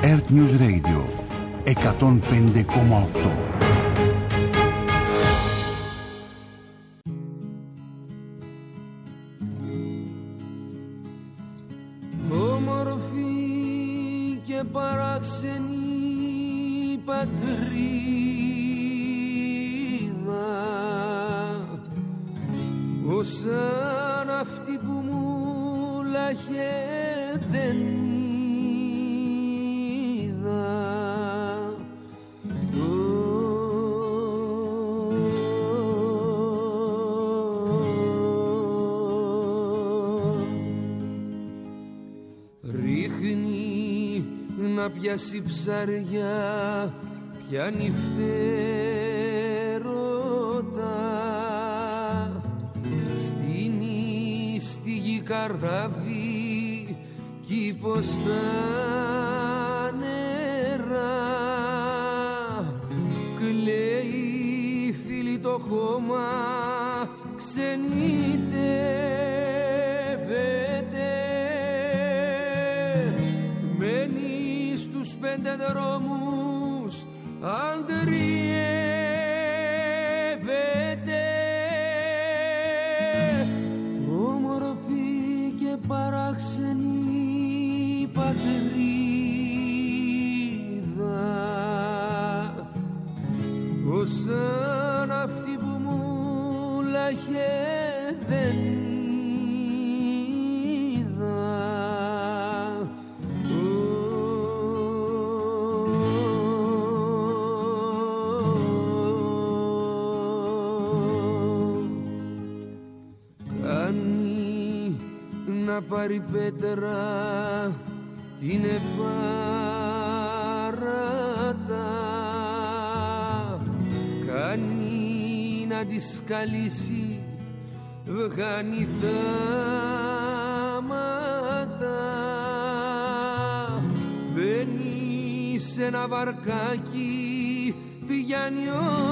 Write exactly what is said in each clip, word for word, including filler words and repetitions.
Earth News Radio εκατόν πέντε κόμμα οκτώ. Όμορφη και παράξενη πατρίδα, σαν αυτή που μου λάχε δεν είδα. Ρίχνει να πιάσει ψαριά, πιάνει φτερότα, στείνει στη γη καράβι κήπος στα νερά. Κλαίει φίλη το χώμα, ξενιτεύεται, μένει στους πέντε δρόμους, αντριεύεται. Όμορφη και παράξενη πατρίδα, σαν αυτή που μου λάχε δεν είδα. Κάνει να πάρει πέτρα την επάρατα, κάνει να τη σκαλίσει, βγάνει δάματα, μπαίνει σε ένα βαρκάκι, πηγαίνει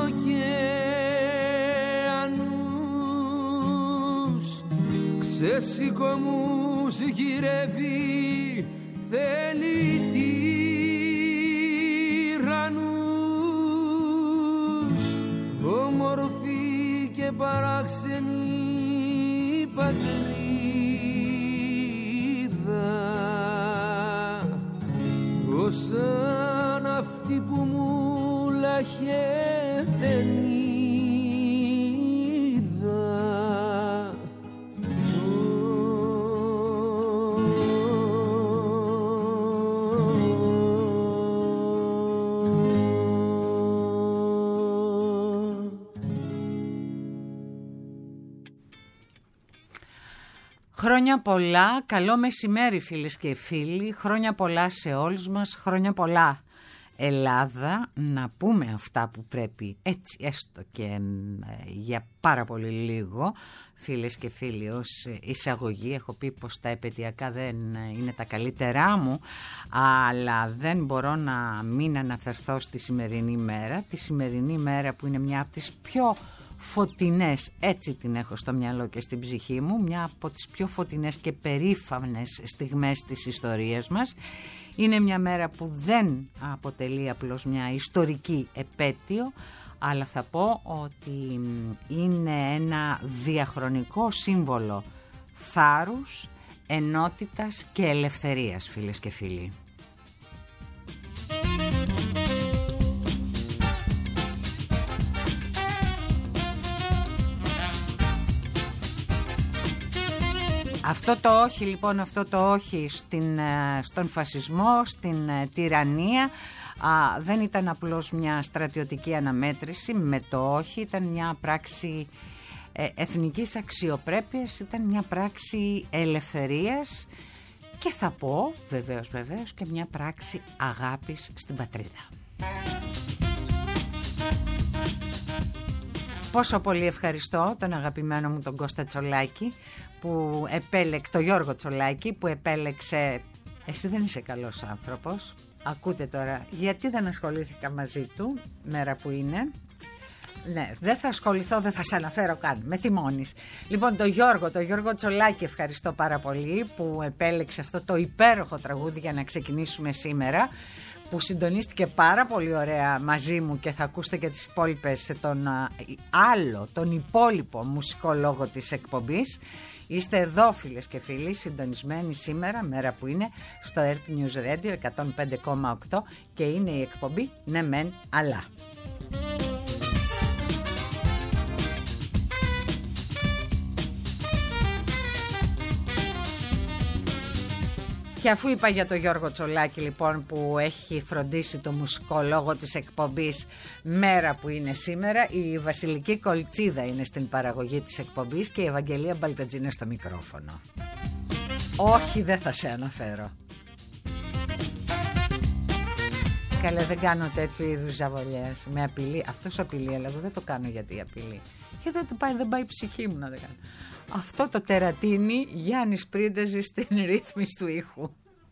ωκεανούς, ξεσηκωμούς γυρεύει, θέλει τυραννούς. Όμορφη και παράξενη πατρίδα, σαν αυτή που μου λάχε δεν είδα. Χρόνια πολλά, καλό μεσημέρι φίλες και φίλοι, χρόνια πολλά σε όλους μας, χρόνια πολλά Ελλάδα, να πούμε αυτά που πρέπει έτσι έστω και ε, για πάρα πολύ λίγο. Φίλες και φίλοι, ως εισαγωγή έχω πει πως τα επαιτειακά δεν είναι τα καλύτερά μου, αλλά δεν μπορώ να μην αναφερθώ στη σημερινή μέρα, τη σημερινή μέρα που είναι μια από τις πιο φωτεινές, έτσι την έχω στο μυαλό και στην ψυχή μου, μια από τις πιο φωτεινές και περήφανες στιγμές της ιστορίας μας. Είναι μια μέρα που δεν αποτελεί απλώς μια ιστορική επέτειο, αλλά θα πω ότι είναι ένα διαχρονικό σύμβολο θάρρους, ενότητας και ελευθερίας, φίλες και φίλοι. Αυτό το όχι λοιπόν, αυτό το όχι στην, στον φασισμό, στην τυραννία, α, δεν ήταν απλώς μια στρατιωτική αναμέτρηση με το όχι, ήταν μια πράξη ε, εθνικής αξιοπρέπειας, ήταν μια πράξη ελευθερίας και θα πω βεβαίως βεβαίως και μια πράξη αγάπης στην πατρίδα. Πόσο πολύ ευχαριστώ τον αγαπημένο μου τον Κώστα Τσολάκη που επέλεξε, τον Γιώργο Τσολάκη που επέλεξε. Εσύ δεν είσαι καλός άνθρωπος. Ακούτε τώρα γιατί δεν ασχολήθηκα μαζί του, μέρα που είναι. Ναι, δεν θα ασχοληθώ, δεν θα σε αναφέρω καν. Με θυμώνεις. Λοιπόν, το Γιώργο, το Γιώργο Τσολάκη, ευχαριστώ πάρα πολύ που επέλεξε αυτό το υπέροχο τραγούδι για να ξεκινήσουμε σήμερα, που συντονίστηκε πάρα πολύ ωραία μαζί μου και θα ακούσετε και τις υπόλοιπες, τον άλλο, τον υπόλοιπο μουσικό λόγο της εκπομπής. Είστε εδώ, φίλες και φίλοι, συντονισμένοι σήμερα, μέρα που είναι, στο Earth News Radio εκατόν πέντε κόμμα οκτώ και είναι η εκπομπή «Ναι μεν αλλά». Και αφού είπα για τον Γιώργο Τσολάκη, λοιπόν, που έχει φροντίσει το μουσικό λόγο της εκπομπής μέρα που είναι σήμερα, η Βασιλική Κολτσίδα είναι στην παραγωγή της εκπομπής και η Ευαγγελία Μπαλτατζίνη στο μικρόφωνο. Όχι, δεν θα σε αναφέρω. Καλέ, δεν κάνω τέτοιου είδους ζαβολιές με απειλή. Αυτός απειλεί, αλλά εγώ δεν το κάνω γιατί απειλεί. Και δεν, το πάει, δεν πάει η ψυχή μου να δεν κάνω. Αυτό το τερατίνι Γιάννης Πρίντεζη στην ρύθμιση του ήχου.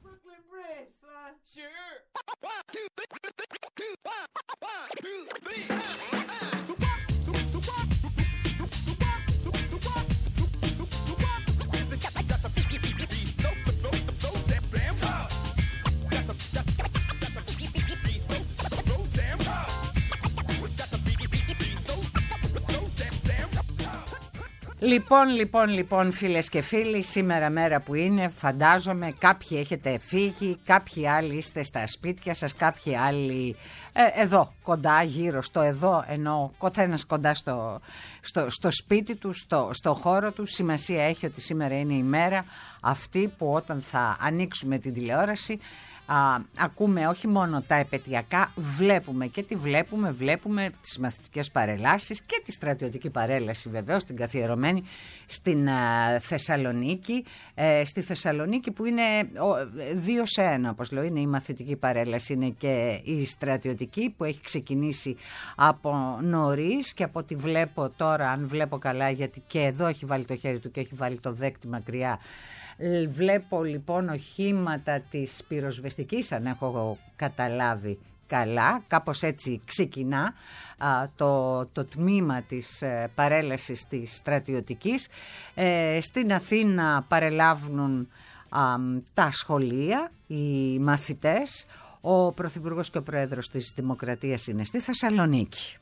Λοιπόν, λοιπόν, λοιπόν, φίλες και φίλοι, σήμερα μέρα που είναι, φαντάζομαι κάποιοι έχετε φύγει, κάποιοι άλλοι είστε στα σπίτια σας, κάποιοι άλλοι ε, εδώ, κοντά, γύρω στο εδώ, ενώ καθένας κοντά στο, στο, στο σπίτι του, στο, στο χώρο του. Σημασία έχει ότι σήμερα είναι η μέρα αυτή που όταν θα ανοίξουμε την τηλεόραση, Α, ακούμε όχι μόνο τα επαιτειακά, βλέπουμε και τι βλέπουμε, βλέπουμε τις μαθητικές παρελάσεις και τη στρατιωτική παρέλαση βεβαίως, την καθιερωμένη στην α, Θεσσαλονίκη, ε, στη Θεσσαλονίκη που είναι ο, δύο σε ένα, όπως λέω, είναι η μαθητική παρέλαση, είναι και η στρατιωτική που έχει ξεκινήσει από νωρίς και από ό,τι βλέπω τώρα, αν βλέπω καλά, γιατί και εδώ έχει βάλει το χέρι του και έχει βάλει το δέκτη μακριά. Βλέπω λοιπόν οχήματα της πυροσβεστικής, αν έχω καταλάβει καλά, κάπως έτσι ξεκινά α, το, το τμήμα της ε, παρέλασης της στρατιωτικής. Ε, στην Αθήνα παρελάβουν α, τα σχολεία, οι μαθητές. Ο Πρωθυπουργός και ο Πρόεδρος της Δημοκρατίας είναι στη Θεσσαλονίκη.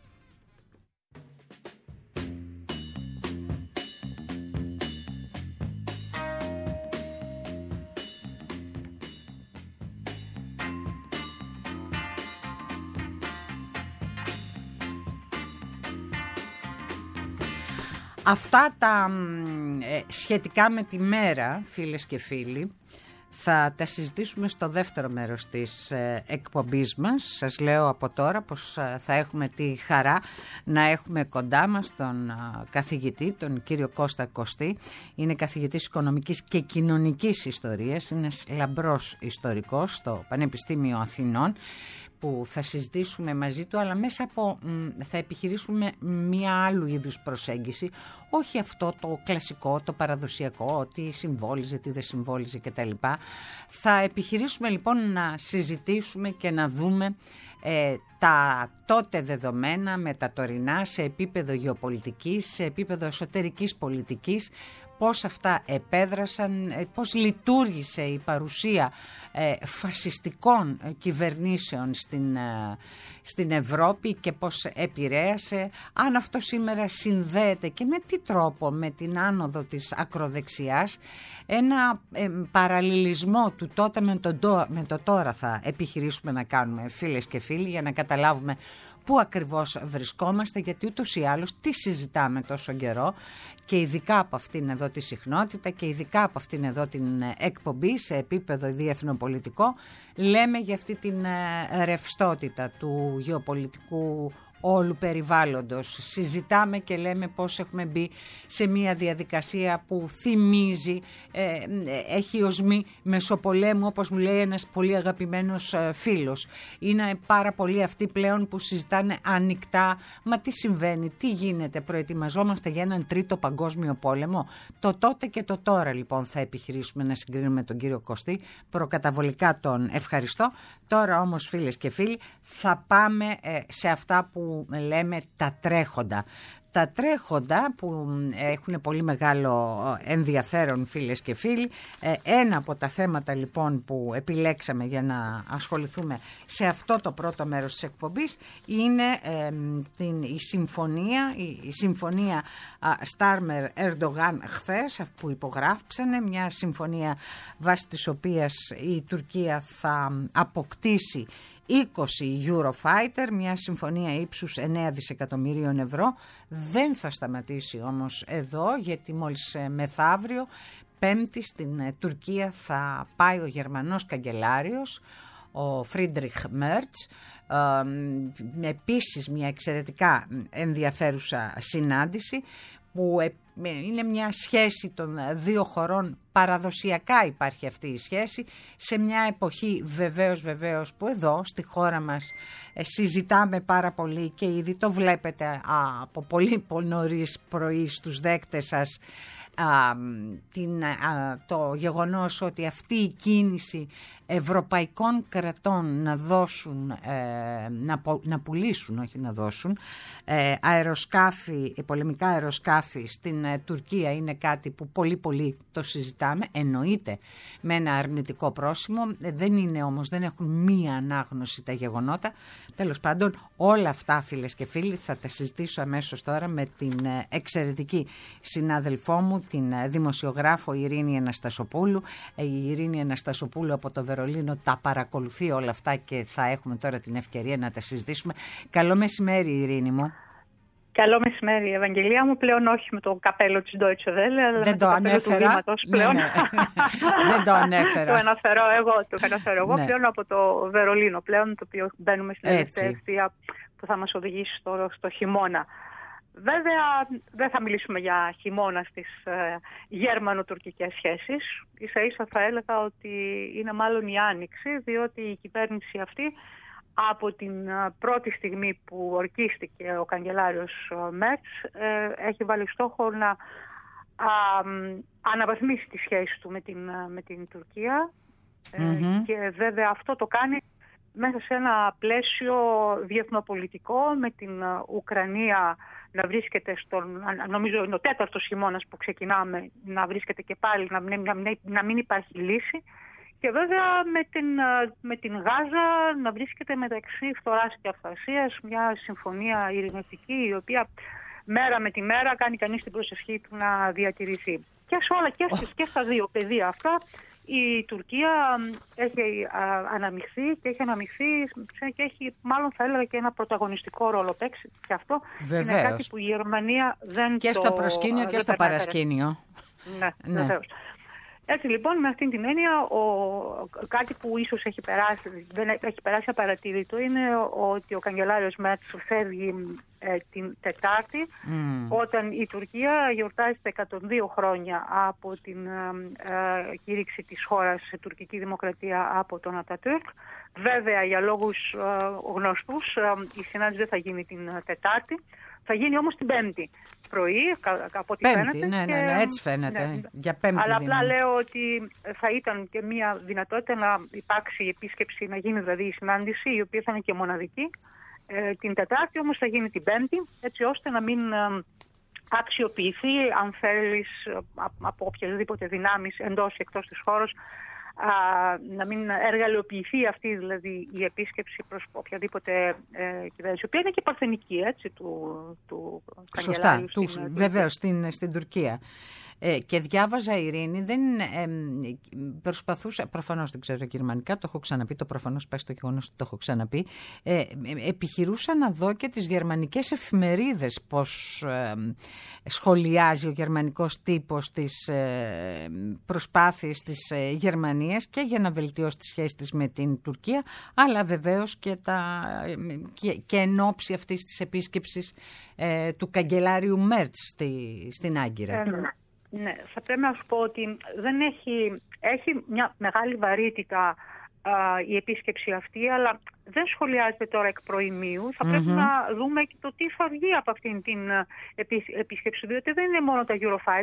Αυτά τα ε, σχετικά με τη μέρα, φίλες και φίλοι, θα τα συζητήσουμε στο δεύτερο μέρος της ε, εκπομπής μας. Σας λέω από τώρα πως ε, θα έχουμε τη χαρά να έχουμε κοντά μας τον ε, καθηγητή, τον κύριο Κώστα Κωστή. Είναι καθηγητής οικονομικής και κοινωνικής ιστορίας, είναι λαμπρός ιστορικός στο Πανεπιστήμιο Αθηνών, που θα συζητήσουμε μαζί του, αλλά μέσα από, θα επιχειρήσουμε μία άλλου είδους προσέγγιση, όχι αυτό το κλασικό, το παραδοσιακό, τι συμβόλιζε, τι δεν συμβόλιζε κτλ. Θα επιχειρήσουμε λοιπόν να συζητήσουμε και να δούμε ε, τα τότε δεδομένα με τα τωρινά σε επίπεδο γεωπολιτικής, σε επίπεδο εσωτερικής πολιτικής, πώς αυτά επέδρασαν, πώς λειτουργήσε η παρουσία ε, φασιστικών κυβερνήσεων στην, ε, στην Ευρώπη και πώς επηρέασε, αν αυτό σήμερα συνδέεται και με τι τρόπο με την άνοδο της ακροδεξιάς. Ένα ε, παραλληλισμό του τότε με το, με το τώρα θα επιχειρήσουμε να κάνουμε, φίλες και φίλοι, για να καταλάβουμε πού ακριβώς βρισκόμαστε, γιατί ούτως ή άλλως τι συζητάμε τόσο καιρό και ειδικά από αυτήν εδώ τη συχνότητα και ειδικά από αυτήν εδώ την εκπομπή σε επίπεδο διεθνοπολιτικό, λέμε για αυτή την ρευστότητα του γεωπολιτικού όλου περιβάλλοντος. Συζητάμε και λέμε πώς έχουμε μπει σε μια διαδικασία που θυμίζει, ε, έχει οσμή μεσοπολέμου, όπως μου λέει ένας πολύ αγαπημένος ε, φίλος. Είναι πάρα πολλοί αυτοί πλέον που συζητάνε ανοιχτά, μα τι συμβαίνει, τι γίνεται, προετοιμαζόμαστε για έναν τρίτο παγκόσμιο πόλεμο. Το τότε και το τώρα λοιπόν θα επιχειρήσουμε να συγκρίνουμε τον κύριο Κωστή, προκαταβολικά τον ευχαριστώ. Τώρα όμως, φίλες και φίλοι, θα πάμε ε, σε αυτά που που λέμε τα τρέχοντα. Τα τρέχοντα που έχουν πολύ μεγάλο ενδιαφέρον, φίλες και φίλοι. Ένα από τα θέματα λοιπόν που επιλέξαμε για να ασχοληθούμε σε αυτό το πρώτο μέρος της εκπομπής είναι ε, την, η συμφωνία, η, η συμφωνία Στάρμερ-Ερντογάν χθες που υπογράφησαν, μια συμφωνία βάσει της οποίας η Τουρκία θα αποκτήσει είκοσι Eurofighter, μια συμφωνία ύψους εννέα δισεκατομμυρίων ευρώ. Δεν θα σταματήσει όμως εδώ, γιατί μόλις μεθαύριο, Πέμπτη, στην Τουρκία θα πάει ο Γερμανός καγκελάριος, ο Φρίντριχ Μέρτς, με επίσης μια εξαιρετικά ενδιαφέρουσα συνάντηση που είναι μια σχέση των δύο χωρών. Παραδοσιακά υπάρχει αυτή η σχέση, σε μια εποχή βεβαίως βεβαίως που εδώ στη χώρα μας συζητάμε πάρα πολύ και ήδη το βλέπετε α, από πολύ νωρίς πρωί στους δέκτες σας, α, την, α, το γεγονός ότι αυτή η κίνηση ευρωπαϊκών κρατών να δώσουν, ε, να, να πουλήσουν, όχι να δώσουν, ε, αεροσκάφη, πολεμικά αεροσκάφη στην ε, Τουρκία είναι κάτι που πολύ πολύ το συζητάμε, εννοείται με ένα αρνητικό πρόσημο, ε, δεν είναι όμως, δεν έχουν μία ανάγνωση τα γεγονότα. Τέλος πάντων, όλα αυτά, φίλες και φίλοι, θα τα συζητήσω αμέσως τώρα με την ε, εξαιρετική συνάδελφό μου, την ε, δημοσιογράφο Ειρήνη Αναστασοπούλου. Ε, η Ειρήνη Αναστασοπούλου από το Βερολίνο τα παρακολουθεί όλα αυτά και θα έχουμε τώρα την ευκαιρία να τα συζητήσουμε. Καλό μεσημέρι, Ειρήνη μου. Καλό μεσημέρι, Ευαγγελία μου. Πλέον όχι με το καπέλο της Deutsche Welle, αλλά δεν με το, το ανέφερα. Καπέλο του πλέον. Ναι, ναι. Δεν το ανέφερα. Το αναφέρω εγώ, το αναφέρω εγώ ναι. Πλέον από το Βερολίνο, πλέον, το οποίο μπαίνουμε στην τελευταία ευθεία που θα μας οδηγήσει στο, στο χειμώνα. Βέβαια, δεν θα μιλήσουμε για χειμώνα στις ε, γερμανο-τουρκικές σχέσεις. Ίσα ίσα θα έλεγα ότι είναι μάλλον η άνοιξη, διότι η κυβέρνηση αυτή από την πρώτη στιγμή που ορκίστηκε ο καγκελάριος Μέρτς ε, έχει βάλει στόχο να α, αναβαθμίσει τη σχέση του με την, με την Τουρκία mm-hmm. ε, και βέβαια αυτό το κάνει μέσα σε ένα πλαίσιο διεθνοπολιτικό, με την Ουκρανία να βρίσκεται στον, νομίζω είναι ο τέταρτος χειμώνας που ξεκινάμε, να βρίσκεται και πάλι, να, να, να μην υπάρχει λύση. Και βέβαια με την, με την Γάζα να βρίσκεται μεταξύ φθοράς και αυθαρσίας, μια συμφωνία ειρηνευτική η οποία μέρα με τη μέρα κάνει κανείς την προσευχή του να διατηρηθεί. Και σε όλα και, στις, και στα δύο πεδία αυτά η Τουρκία έχει αναμειχθεί και έχει αναμειχθεί και έχει μάλλον θα έλεγα και ένα πρωταγωνιστικό ρόλο παίξει. Και αυτό βεβαίως. Είναι κάτι που η Γερμανία δεν και το... Και στο προσκήνιο και στο παρασκήνιο. Ναι, ναι. Βεβαίως. Έτσι λοιπόν με αυτήν την έννοια ο, κάτι που ίσως έχει περάσει, δεν έχει περάσει απαρατήρητο είναι ότι ο καγκελάριος Μέρτς φεύγει ε, την Τετάρτη mm. όταν η Τουρκία γιορτάζει τα εκατόν δύο χρόνια από την ε, κήρυξη της χώρας σε τουρκική δημοκρατία από τον Ατατούρκ. Βέβαια για λόγους ε, γνωστούς ε, η συνάντηση δεν θα γίνει την Τετάρτη. Θα γίνει όμως την Πέμπτη πρωί, από ό,τι πέμπτη, φαίνεται. Ναι, ναι, ναι, έτσι φαίνεται. Ναι. Για πέμπτη Αλλά δίνω. Απλά λέω ότι θα ήταν και μια δυνατότητα να υπάρξει η επίσκεψη, να γίνει δηλαδή η συνάντηση, η οποία θα είναι και μοναδική. Ε, την Τετάρτη όμως θα γίνει την Πέμπτη, έτσι ώστε να μην ε, αξιοποιηθεί, αν θέλεις, από οποιασδήποτε δυνάμεις εντός ή εκτός της χώρας, Α, να μην εργαλειοποιηθεί αυτή δηλαδή η επίσκεψη προς οποιαδήποτε ε, κυβέρνηση, η οποία είναι και παρθενική, έτσι, του, του Σωστά, του, βεβαίως στην, στην Τουρκία. Ε, και διάβαζα, Ειρήνη, δεν ε, προσπαθούσα, προφανώς δεν ξέρω γερμανικά, το έχω ξαναπεί, το προφανώς πάει στο γεγονός ότι το έχω ξαναπεί, ε, επιχειρούσα να δω και τις γερμανικές εφημερίδες πώς ε, σχολιάζει ο γερμανικός τύπος τις ε, προσπάθειες της ε, Γερμανίας και για να βελτιώσει τη σχέση της με την Τουρκία, αλλά βεβαίως και, τα, ε, και, και εν ώψη αυτής της επίσκεψης ε, του καγκελάριου Μέρτς στη, στην Άγκυρα. Ε, Ναι, θα πρέπει να σου πω ότι δεν έχει, έχει μια μεγάλη βαρύτητα α, η επίσκεψη αυτή, αλλά δεν σχολιάζεται τώρα εκ προημίου. Θα πρέπει mm-hmm. να δούμε και το τι θα βγει από αυτήν την επίσκεψη, διότι δεν είναι μόνο τα Eurofighter.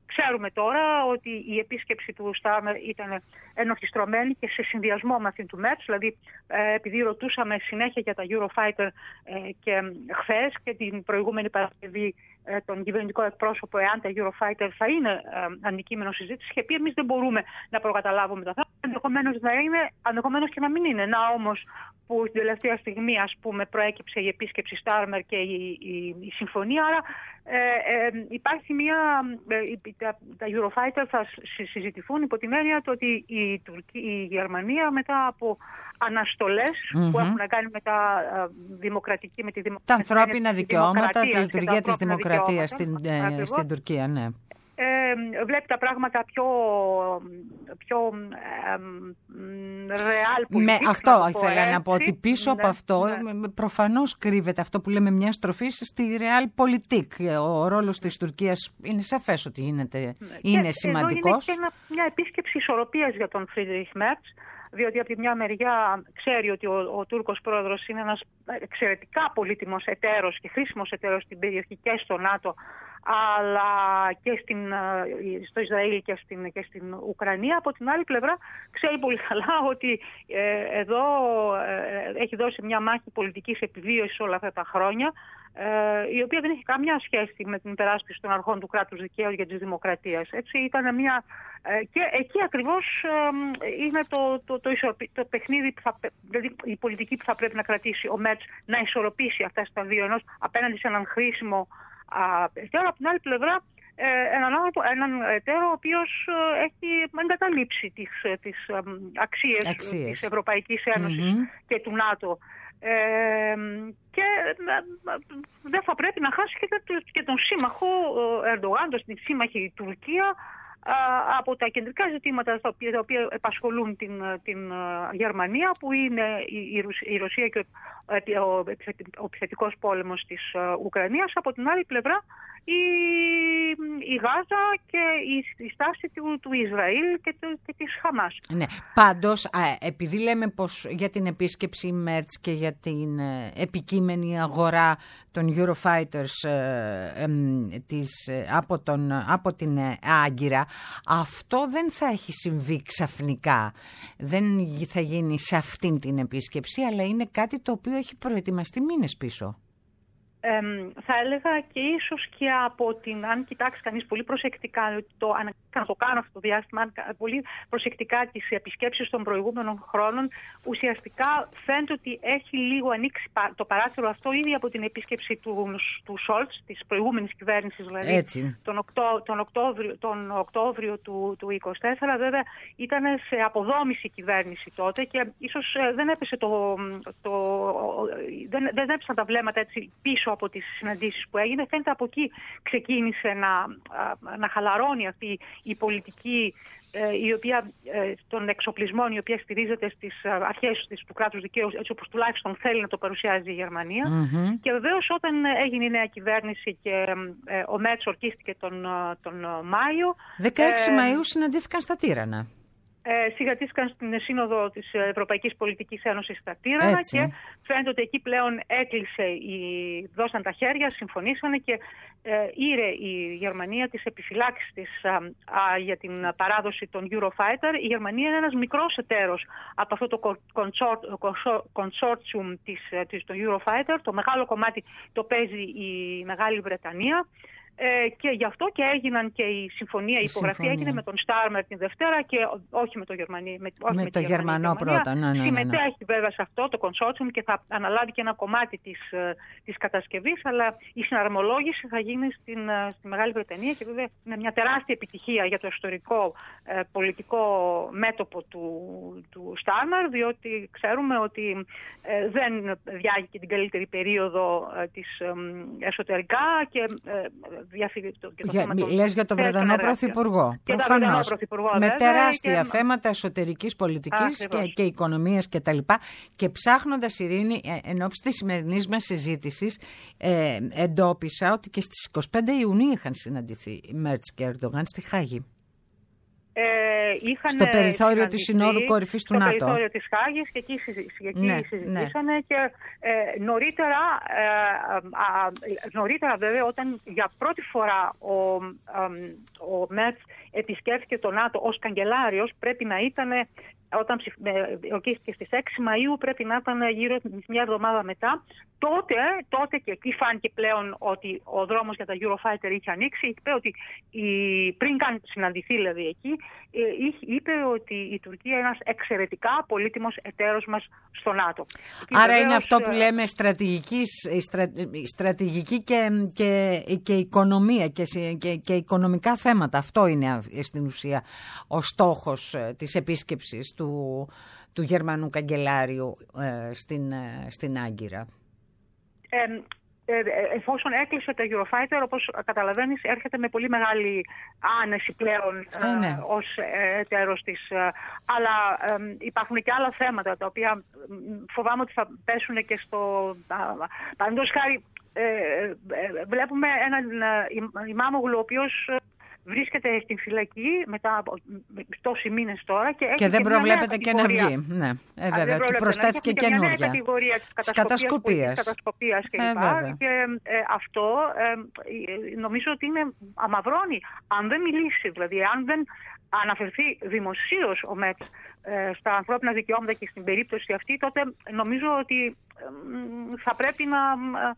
Ξέρουμε τώρα ότι η επίσκεψη του Στάρμερ ήταν ενορχιστρωμένη και σε συνδυασμό με αυτήν του Μέρτς, δηλαδή ε, επειδή ρωτούσαμε συνέχεια για τα Eurofighter ε, και χθες και την προηγούμενη Παρασκευή ε, τον κυβερνητικό εκπρόσωπο εάν τα Eurofighter θα είναι ε, αντικείμενο συζήτηση και πει εμείς δεν μπορούμε να προκαταλάβουμε τα θέματα, ενδεχομένως να είναι, ενδεχομένως και να μην είναι. Να όμως που την τελευταία στιγμή ας πούμε προέκυψε η επίσκεψη Στάρμερ και η, η, η συμφωνία, άρα ε, ε, υπάρχει μια, ε, τα, τα Eurofighter θα συζητηθούν υπό την έννοια το ότι η, Τουρκία, η Γερμανία μετά από αναστολές mm-hmm. που έχουν να κάνει με τα δημοκρατική, με τη δημο... τα ανθρώπινα δικαιώματα, τη λειτουργία της δημοκρατίας στην, ε, στην Τουρκία, ναι. Ε, βλέπει τα πράγματα πιο, πιο ρεάλ πολιτικ. Με αυτό ήθελα να πω, ότι πίσω ναι, από αυτό ναι. προφανώς κρύβεται αυτό που λέμε μια στροφή στη ρεάλ πολιτικ. Ο ρόλος της Τουρκίας είναι σαφές ότι γίνεται, ναι. είναι και σημαντικός. Είναι και ένα, μια επίσκεψη ισορροπίας για τον Φρίντριχ Μέρτς, διότι από τη μια μεριά ξέρει ότι ο, ο Τούρκος πρόεδρος είναι ένας εξαιρετικά πολύτιμος εταίρος και χρήσιμος εταίρος στην περιοχή και στο ΝΑΤΟ, αλλά και στην, στο Ισραήλ και στην, και στην Ουκρανία. Από την άλλη πλευρά ξέρει πολύ καλά ότι ε, εδώ ε, έχει δώσει μια μάχη πολιτικής επιβίωσης όλα αυτά τα χρόνια, ε, η οποία δεν έχει καμιά σχέση με την υπεράσπιση των αρχών του κράτους δικαίου και της δημοκρατίας. Έτσι, ήταν μια, ε, και εκεί ακριβώς ε, είναι το, το, το, ισορροπη, το παιχνίδι, που θα, δηλαδή η πολιτική που θα πρέπει να κρατήσει ο Μέρτς, να ισορροπήσει αυτά τα δύο, ενός απέναντι σε έναν χρήσιμο εταίρο, από την άλλη πλευρά ε, έναν, έναν εταίρο ο οποίος ε, έχει εγκαταλείψει τις, τις ε, αξίες, αξίες της Ευρωπαϊκής Ένωσης mm-hmm. και του ΝΑΤΟ. Ε, και ε, δεν θα πρέπει να χάσει και, και τον σύμμαχο Ερντογάν, τον σύμμαχη Τουρκία, από τα κεντρικά ζητήματα στα οποία, τα οποία επασχολούν την, την Γερμανία, που είναι η, η Ρωσία και ο, ο, ο επιθετικός πόλεμος της Ουκρανίας. Από την άλλη πλευρά η, η Γάζα και η, η στάση του, του Ισραήλ και, του, και της Χαμάς. Ναι. Πάντως, α, επειδή λέμε πως για την επίσκεψη Μέρτς και για την ε, επικείμενη αγορά των Eurofighters ε, ε, της, ε, από, τον, από την ε, Άγκυρα, αυτό δεν θα έχει συμβεί ξαφνικά. Δεν θα γίνει σε αυτήν την επίσκεψη, αλλά είναι κάτι το οποίο έχει προετοιμαστεί μήνες πίσω. Ε, θα έλεγα και ίσως και από την, αν κοιτάξει κανείς πολύ προσεκτικά, το, αν το κάνω αυτό το διάστημα, πολύ προσεκτικά τις επισκέψεις των προηγούμενων χρόνων, ουσιαστικά φαίνεται ότι έχει λίγο ανοίξει το παράθυρο αυτό ήδη από την επίσκεψη του, του Σόλτς, της προηγούμενης κυβέρνησης, δηλαδή Έτσι. τον, Οκτώ, τον Οκτώβριο, τον Οκτώβριο του, του είκοσι τέσσερα. Βέβαια ήταν σε αποδόμηση κυβέρνηση τότε και ίσως δεν έπεσε το, το, δεν, δεν έπεσαν τα βλέμματα έτσι πίσω από τις συναντήσεις που έγινε. Φαίνεται από εκεί ξεκίνησε να, να χαλαρώνει αυτή η πολιτική η οποία, των εξοπλισμών, η οποία στηρίζεται στις αρχές του κράτους δικαίου, έτσι όπως τουλάχιστον θέλει να το παρουσιάζει η Γερμανία. Mm-hmm. Και βεβαίως όταν έγινε η νέα κυβέρνηση και ο Μέρτς ορκίστηκε τον, τον Μάιο. δεκαέξι Μαΐου συναντήθηκαν στα Τύρανα. Ε, συγκατήθηκαν στην Σύνοδο της Ευρωπαϊκής Πολιτικής Ένωσης στα Τύρανα. Έτσι. Και φαίνεται ότι εκεί πλέον έκλεισε, η... δώσαν τα χέρια, συμφωνήσανε και ε, ήρε η Γερμανία τις επιφυλάξεις της α, α, για την παράδοση των Eurofighter. Η Γερμανία είναι ένας μικρός εταίρος από αυτό το consortium της, της, των Eurofighter. Το μεγάλο κομμάτι το παίζει η Μεγάλη Βρετανία. Ε, και γι' αυτό και έγιναν και η συμφωνία, η, η υπογραφή συμφωνία. έγινε με τον Στάρμερ την Δευτέρα και όχι με το, Γερμανία, με, όχι με με το Γερμανό πρώτα. Ναι, ναι, ναι. Συμμετέχει βέβαια σε αυτό το consortium και θα αναλάβει και ένα κομμάτι της, της κατασκευής, αλλά η συναρμολόγηση θα γίνει στην, στη Μεγάλη Βρετανία και βέβαια είναι μια τεράστια επιτυχία για το ιστορικό ε, πολιτικό μέτωπο του, του Στάρμερ, διότι ξέρουμε ότι ε, δεν διάγει και την καλύτερη περίοδο ε, της ε, εσωτερικά και ε, Για, λες για τον Βρετανό Πρωθυπουργό. Προφανώς. Με τεράστια και... θέματα εσωτερικής πολιτικής και, και οικονομίας και τα λοιπά. Και ψάχνοντας, Ειρήνη, εν ώψη της σημερινής μας συζήτησης, ε, εντόπισα ότι και στις είκοσι πέντε Ιουνίου είχαν συναντηθεί Μέρτς και Ερντογάν στη Χάγη. Ε, είχαν στο περιθώριο της Συνόδου Κορυφής του στο ΝΑΤΟ. Στο περιθώριο της Χάγης και εκεί, και εκεί ναι, συζητήσανε ναι. και ε, νωρίτερα, ε, α, α, νωρίτερα βέβαια όταν για πρώτη φορά ο, α, ο Μέτς επισκέφθηκε το ΝΑΤΟ ως καγκελάριος, πρέπει να ήταν, όταν ορκίστηκε στις έξι Μαΐου, πρέπει να ήταν γύρω μια εβδομάδα μετά. Τότε, τότε και εκεί φάνηκε πλέον ότι ο δρόμος για τα Eurofighter είχε ανοίξει. Είπε ότι η, πριν καν συναντηθεί δηλαδή εκεί, είπε ότι η Τουρκία είναι ένας εξαιρετικά πολύτιμος εταίρος μας στο ΝΑΤΟ. Άρα βεβαίως, είναι αυτό που λέμε στρατηγικής, στρα, στρατηγική και, και, και οικονομία και, και, και οικονομικά θέματα. Αυτό είναι στην ουσία ο στόχος της επίσκεψης του, του Γερμανού καγκελάριου ε, στην, ε, στην Άγκυρα. Ε, ε, εφόσον έκλεισε το Eurofighter, όπως καταλαβαίνεις, έρχεται με πολύ μεγάλη άνεση πλέον ε, ναι. ως εταίρος της. Ε, αλλά ε, υπάρχουν και άλλα θέματα τα οποία φοβάμαι ότι θα πέσουν και στο... Παραδείγματος χάρη, ε, ε, βλέπουμε έναν Ιμάμογλου ο οποίος βρίσκεται στην φυλακή μετά από τόσοι μήνες τώρα και, και δεν προβλέπεται και να βγει. Ναι, ε, βέβαια. Και προσθέθηκε και καινούργια. Μια κατηγορία της κατασκοπίας, κατασκοπίας κλπ. Ε, και ε, αυτό ε, νομίζω ότι είναι αμαυρώνει. Αν δεν μιλήσει, δηλαδή, αν δεν αναφερθεί δημοσίως ο Μέτς ε, στα ανθρώπινα δικαιώματα και στην περίπτωση αυτή, τότε νομίζω ότι ε, θα πρέπει να... Ε,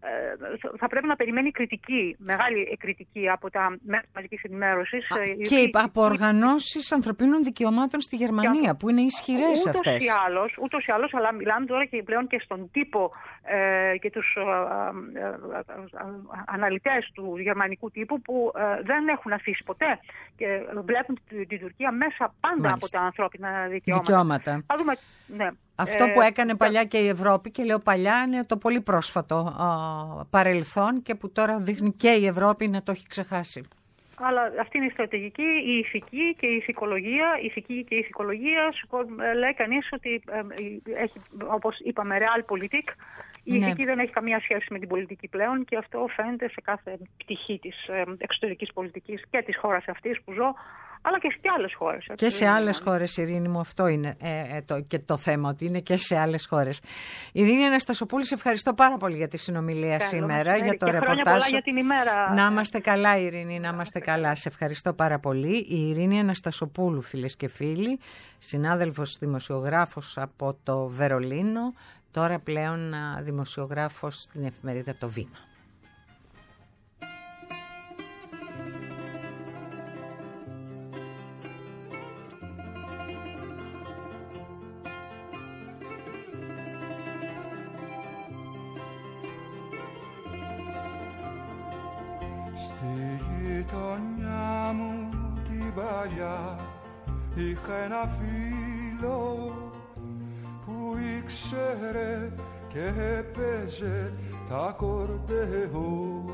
θα πρέπει να περιμένει κριτική, μεγάλη κριτική από τα μέσα μαζικής ενημέρωσης. Και οι από οργανώσεις ανθρωπίνων δικαιωμάτων στη Γερμανία, και που είναι ισχυρές ούτως αυτές. Ή άλλως, ούτως ή άλλως, αλλά μιλάμε τώρα και πλέον και στον τύπο ε, και τους ε, ε, ε, αναλυτές του γερμανικού τύπου που ε, δεν έχουν αφήσει ποτέ και βλέπουν την, την Τουρκία μέσα πάντα Μάλιστα. από τα ανθρώπινα δικαιώματα. δικαιώματα. Θα δούμε, ναι. Αυτό που έκανε παλιά και η Ευρώπη, και λέω παλιά, είναι το πολύ πρόσφατο α, παρελθόν και που τώρα δείχνει και η Ευρώπη να το έχει ξεχάσει. Αλλά αυτή είναι η στρατηγική, η ηθική και η ηθικολογία. Η ηθική και η ηθικολογία λέει κανείς ότι ε, έχει, όπως είπαμε, realpolitik. Η ναι. ηθική δεν έχει καμία σχέση με την πολιτική πλέον και αυτό φαίνεται σε κάθε πτυχή της εξωτερικής πολιτικής και της χώρας αυτής που ζω, αλλά και σε άλλες χώρες. Και σε άλλες χώρες, Ειρήνη μου, αυτό είναι ε, ε, το, και το θέμα, ότι είναι και σε άλλες χώρες. Ειρήνη Αναστασοπούλου, σε ευχαριστώ πάρα πολύ για τη συνομιλία Καλό σήμερα, μεσημέρι. για το ρεπορτάζ. Χρόνια πολλά για την ημέρα. Να είμαστε καλά, Ειρήνη, να είμαστε καλά. Σε ευχαριστώ πάρα πολύ. Η Ειρήνη Αναστασοπούλου, φίλες και φίλοι, συνάδελφος δημοσιογράφος από το Βερολίνο, τώρα πλέον δημοσιογράφος στην εφημερίδα Το Βήμα. Στη γειτονιά μου την παλιά είχα ένα φίλο που ήξερε και έπαιζε τα ακορντεόν.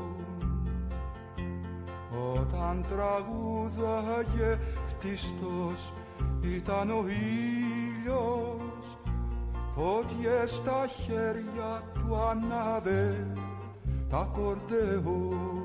Όταν τραγούδαγε φτιστός ήταν ο ήλιος, φωτιές στα χέρια του ανάβε τα ακορντεόν.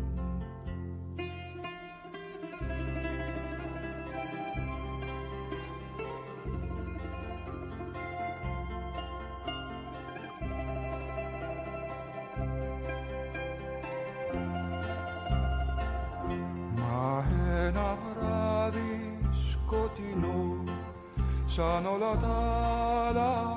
Σαν όλα τα άλλα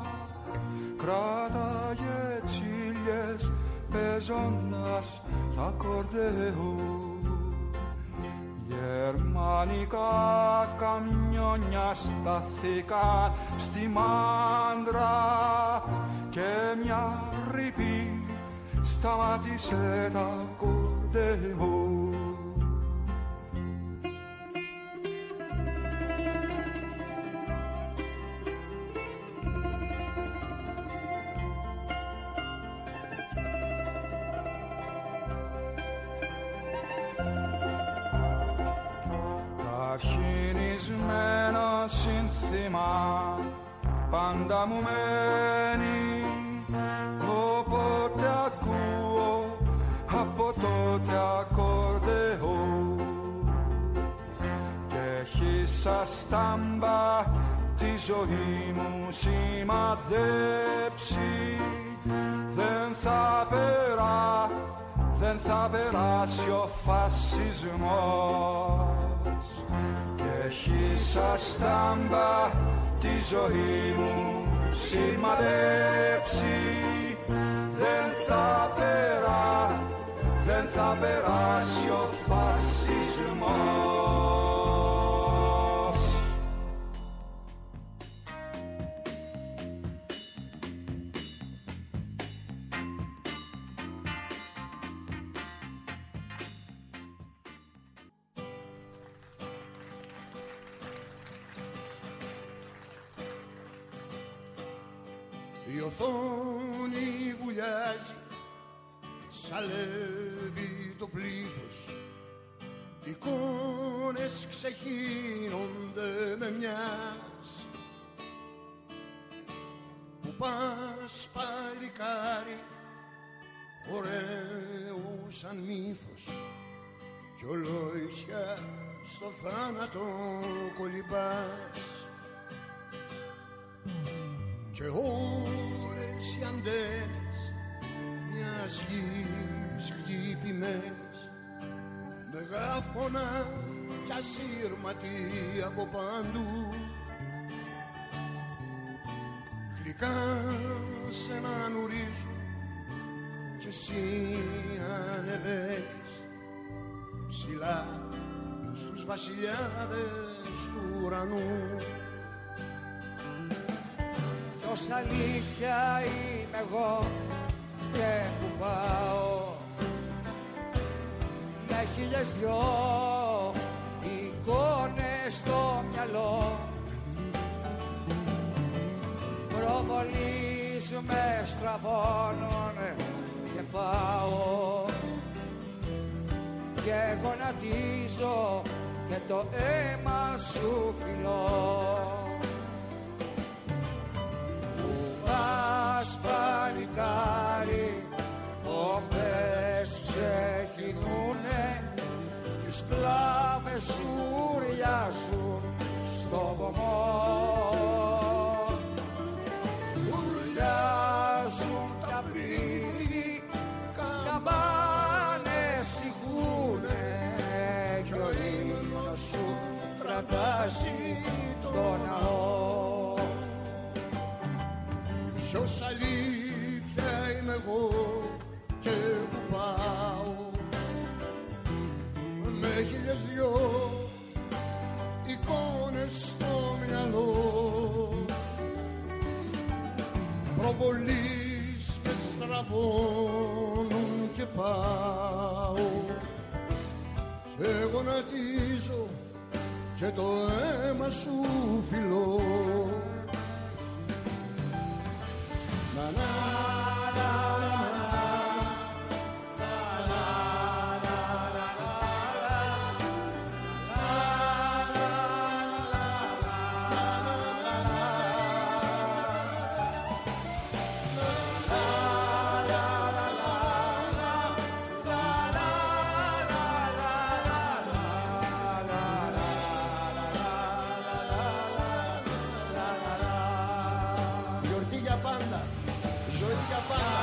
κράταγε τσίλιες παίζοντας τα ακορντεόν. Γερμανικά καμιόνια σταθήκαν στη Μάντρα και μια ρηπή σταμάτησε τα ακορντεόν. Αρχινισμένο σύνθημα πάντα μου μένει, όποτε ακούω από τότε ακορντεόν και σαν στάμπα τη ζωή μου σημαδέψει. Δεν θα περά, δεν θα περάσει ο φασισμός και έχει σαν στάμπα τη ζωή μου σημαδέψει. Δεν θα περά, δεν θα περάσει ο φασισμός. Η οθόνη βουλιάζει, σαλεύει το πλήθος. Εικόνες ξεχύνονται με μιας. Που πας παλικάρι, ωραίο σαν μύθος, κι ολόησια στο θάνατο κολυμπάς. Και όλες οι αντένες μιας γης χτυπημένες, μεγάφωνα κι ασύρματοι από παντού, γλυκά σε έναν ουρίζουν κι εσύ ανεβαίνεις ψηλά στους βασιλιάδες του ουρανού. Ως αλήθεια είμαι εγώ και που πάω, με χίλιες δυο εικόνες στο μυαλό. Προβολείς με στραβώνουν και πάω και γονατίζω και το αίμα σου φιλώ. Πας παλικάρι, κόμπες ξεχυνούνε, τις σκλάβες σου ουρλιάζουν στο βωμό. Ουρλιάζουν τα πλήθη, καμπάνες ηχούνε, κι ο ύμνος σου τραντάζει το ναό. Ποιος αλήθεια είμαι εγώ και που πάω, με χίλιες δυο εικόνες στο μυαλό. Προβολείς με στραβώνουν και πάω και γονατίζω και το αίμα σου φιλώ. La la la la la la la la Γιορτή για πάντα, ζωή για πάντα.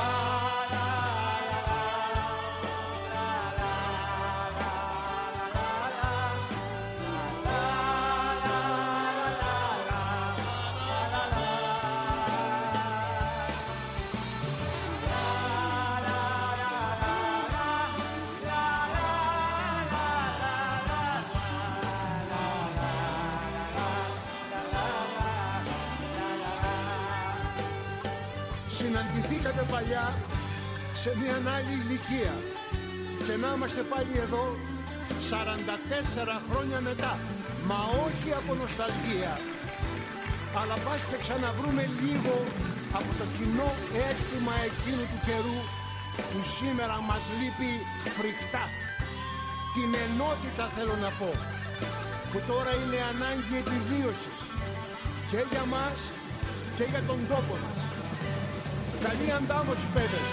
Συναντηθήκατε παλιά σε μια άλλη ηλικία και να είμαστε πάλι εδώ σαράντα τέσσερα χρόνια μετά, μα όχι από νοσταλγία, αλλά πας και ξαναβρούμε λίγο από το κοινό αίσθημα εκείνου του καιρού που σήμερα μας λείπει φρικτά. Την ενότητα θέλω να πω, που τώρα είναι ανάγκη επιβίωσης και για μας και για τον τόπο μας. Καλή αντάμωση, παιδες.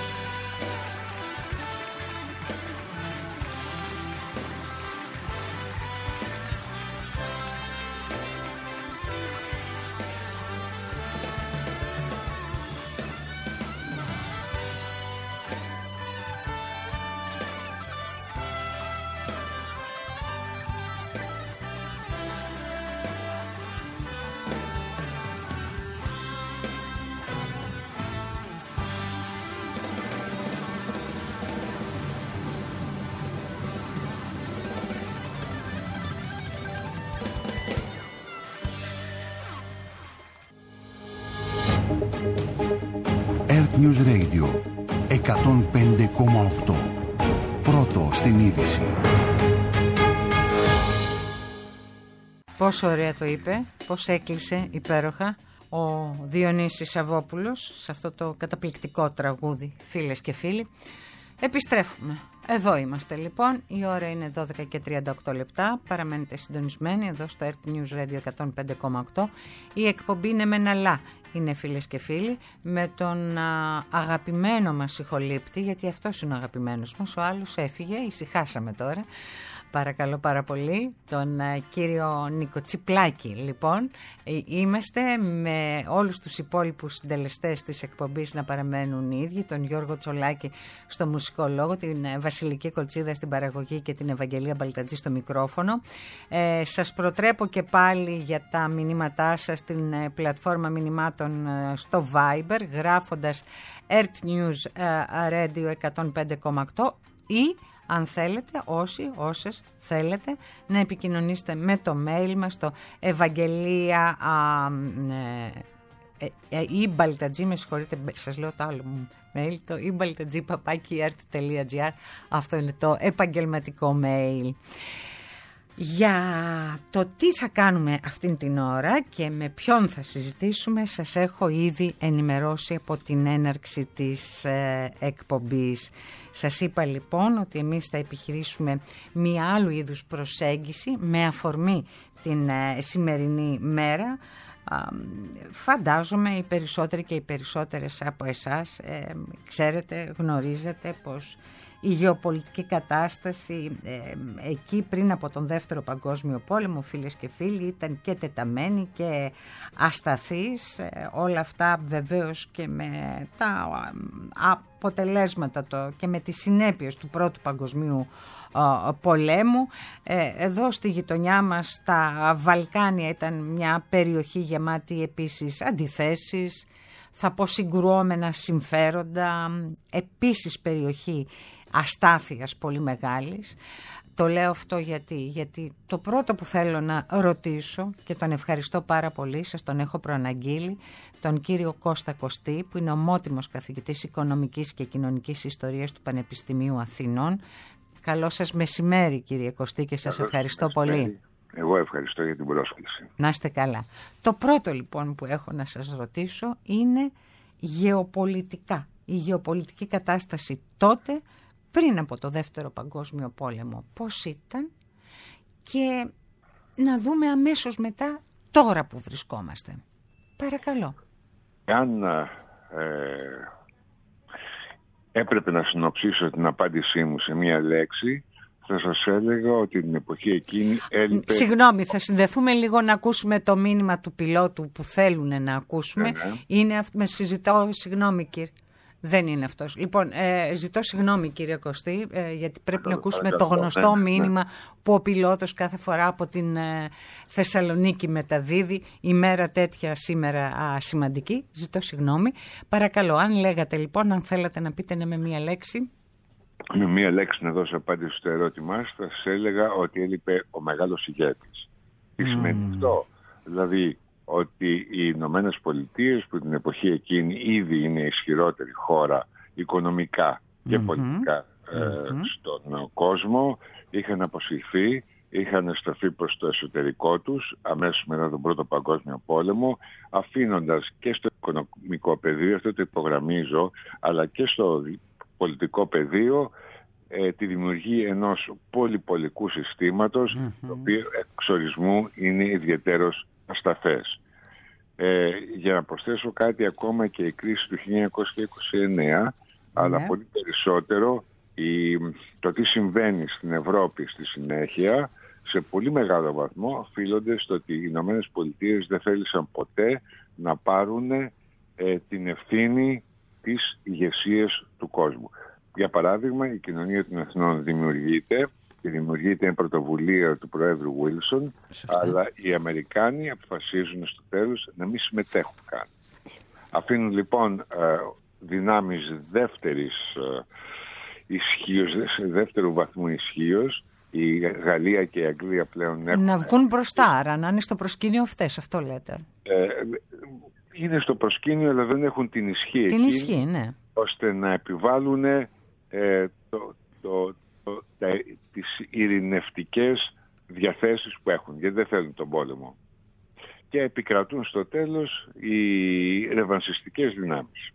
Earth News Radio εκατόν πέντε κόμμα οκτώ. Πρώτο στην είδηση. Πόσο ωραία το είπε, πώς έκλεισε υπέροχα ο Διονύσης Σαββόπουλος σε αυτό το καταπληκτικό τραγούδι, φίλες και φίλοι. Επιστρέφουμε. Εδώ είμαστε λοιπόν, η ώρα είναι δώδεκα και τριάντα οκτώ λεπτά, παραμένετε συντονισμένοι εδώ στο Earth News Radio εκατόν πέντε κόμμα οκτώ. Η εκπομπή είναι μεν αλλά είναι, φίλες και φίλοι, με τον α, αγαπημένο μας ηχολήπτη, γιατί αυτός είναι ο αγαπημένος μας, ο άλλος έφυγε, ησυχάσαμε τώρα. Παρακαλώ πάρα πολύ, τον uh, κύριο Νίκο Τσιπλάκη. Λοιπόν, είμαστε με όλους τους υπόλοιπους συντελεστές της εκπομπής να παραμένουν οι ίδιοι, τον Γιώργο Τσολάκη στο μουσικό λόγο, την uh, Βασιλική Κολτσίδα στην παραγωγή και την Ευαγγελία Μπαλτατζή στο μικρόφωνο. Ε, σας προτρέπω και πάλι για τα μηνύματά σας στην uh, πλατφόρμα μηνυμάτων uh, στο Viber, γράφοντας Earth News uh, Radio εκατόν πέντε κόμμα οκτώ ή αν θέλετε, όσοι, όσες θέλετε, να επικοινωνήσετε με το mail μας στο Ευαγγελία ή Μπαλτατζή, με συγχωρείτε, σας λέω το άλλο μου mail, το ibaltadji παπάκι art τελεία gr. Αυτό είναι το επαγγελματικό mail. Για το τι θα κάνουμε αυτήν την ώρα και με ποιον θα συζητήσουμε σας έχω ήδη ενημερώσει από την έναρξη της ε, εκπομπής. Σας είπα λοιπόν ότι εμείς θα επιχειρήσουμε μία άλλου είδους προσέγγιση με αφορμή την ε, σημερινή μέρα. Φαντάζομαι οι περισσότεροι και οι περισσότερες από εσάς ε, ξέρετε, γνωρίζετε πως η γεωπολιτική κατάσταση ε, εκεί πριν από τον Δεύτερο Παγκόσμιο Πόλεμο, φίλες και φίλοι, ήταν και τεταμένη και ασταθής. Ε, όλα αυτά βεβαίως και με τα αποτελέσματα το, και με τις συνέπειες του Πρώτου Παγκοσμίου ε, Πολέμου. Ε, εδώ στη γειτονιά μας τα Βαλκάνια ήταν μια περιοχή γεμάτη επίσης αντιθέσεις, θα πω συγκρουόμενα συμφέροντα, επίσης περιοχή αστάθειας πολύ μεγάλης. Το λέω αυτό γιατί, γιατί το πρώτο που θέλω να ρωτήσω και τον ευχαριστώ πάρα πολύ, σας τον έχω προαναγγείλει, τον κύριο Κώστα Κωστή, που είναι ομότιμος καθηγητής Οικονομικής και Κοινωνικής Ιστορίας του Πανεπιστημίου Αθηνών. Καλό σας μεσημέρι κύριε Κωστή και σας Καλώς ευχαριστώ μεσημέρι. Πολύ. Εγώ ευχαριστώ για την πρόσκληση. Να είστε καλά. Το πρώτο λοιπόν που έχω να σας ρωτήσω είναι γεωπολιτικά. Η γεωπολιτική κατάσταση τότε, πριν από το Δεύτερο Παγκόσμιο Πόλεμο, πώς ήταν, και να δούμε αμέσως μετά τώρα που βρισκόμαστε. Παρακαλώ. Αν ε, έπρεπε να συνοψίσω την απάντησή μου σε μία λέξη, θα σας έλεγα ότι την εποχή εκείνη έλειπε... Συγγνώμη, θα συνδεθούμε λίγο να ακούσουμε το μήνυμα του πιλότου που θέλουν να ακούσουμε. Ναι, ναι. Είναι, με συζητώ, συγγνώμη κύριε. Δεν είναι αυτός. Λοιπόν, ε, ζητώ συγγνώμη κύριε Κωστή, ε, γιατί πρέπει Καλό, να ακούσουμε το γνωστό ναι, μήνυμα ναι. που ο πιλότος κάθε φορά από την ε, Θεσσαλονίκη μεταδίδει. Η μέρα τέτοια σήμερα α, σημαντική. Ζητώ συγγνώμη. Παρακαλώ, αν λέγατε λοιπόν, αν θέλατε να πείτε ναι, με μία λέξη. Με μία λέξη να δώσω απάντηση στο ερώτημά σας, θα σας έλεγα ότι έλειπε ο μεγάλος ηγέτης. Τι mm. σημαίνει αυτό? Δηλαδή ότι οι Ηνωμένες Πολιτείες, που την εποχή εκείνη ήδη είναι η ισχυρότερη χώρα οικονομικά και mm-hmm. πολιτικά ε, mm-hmm. στον κόσμο, είχαν αποσυρθεί, είχαν στραφεί προς το εσωτερικό τους αμέσως μετά τον Πρώτο Παγκόσμιο Πόλεμο, αφήνοντας και στο οικονομικό πεδίο, αυτό το υπογραμμίζω, αλλά και στο πολιτικό πεδίο ε, τη δημιουργία ενός πολυπολικού συστήματος, mm-hmm. το οποίο εξορισμού είναι ιδιαιτέρως ασταθές. Ε, για να προσθέσω κάτι ακόμα, και η κρίση του χίλια εννιακόσια είκοσι εννέα, yeah. αλλά πολύ περισσότερο η, το τι συμβαίνει στην Ευρώπη στη συνέχεια, σε πολύ μεγάλο βαθμό οφείλονται στο ότι οι Ηνωμένες Πολιτείες δεν θέλησαν ποτέ να πάρουν ε, την ευθύνη της ηγεσίας του κόσμου. Για παράδειγμα, η Κοινωνία των Εθνών δημιουργείται και δημιουργείται η πρωτοβουλία του Προέδρου Βίλσον, αλλά οι Αμερικάνοι αποφασίζουν στο τέλος να μην συμμετέχουν καν. Αφήνουν λοιπόν δυνάμεις δεύτερης ισχύως, δεύτερου βαθμού ισχύως. Η Γαλλία και η Αγγλία πλέον έχουν... Να βγουν μπροστά, άρα να είναι στο προσκήνιο αυτές, αυτό λέτε. Ε, είναι στο προσκήνιο, αλλά δεν έχουν την ισχύ την ισχύ, ναι. ώστε να επιβάλλουν ε, το, το, το, τα, τις ειρηνευτικές διαθέσεις που έχουν, γιατί δεν θέλουν τον πόλεμο. Και επικρατούν στο τέλος οι ρεβανσιστικές δυνάμεις.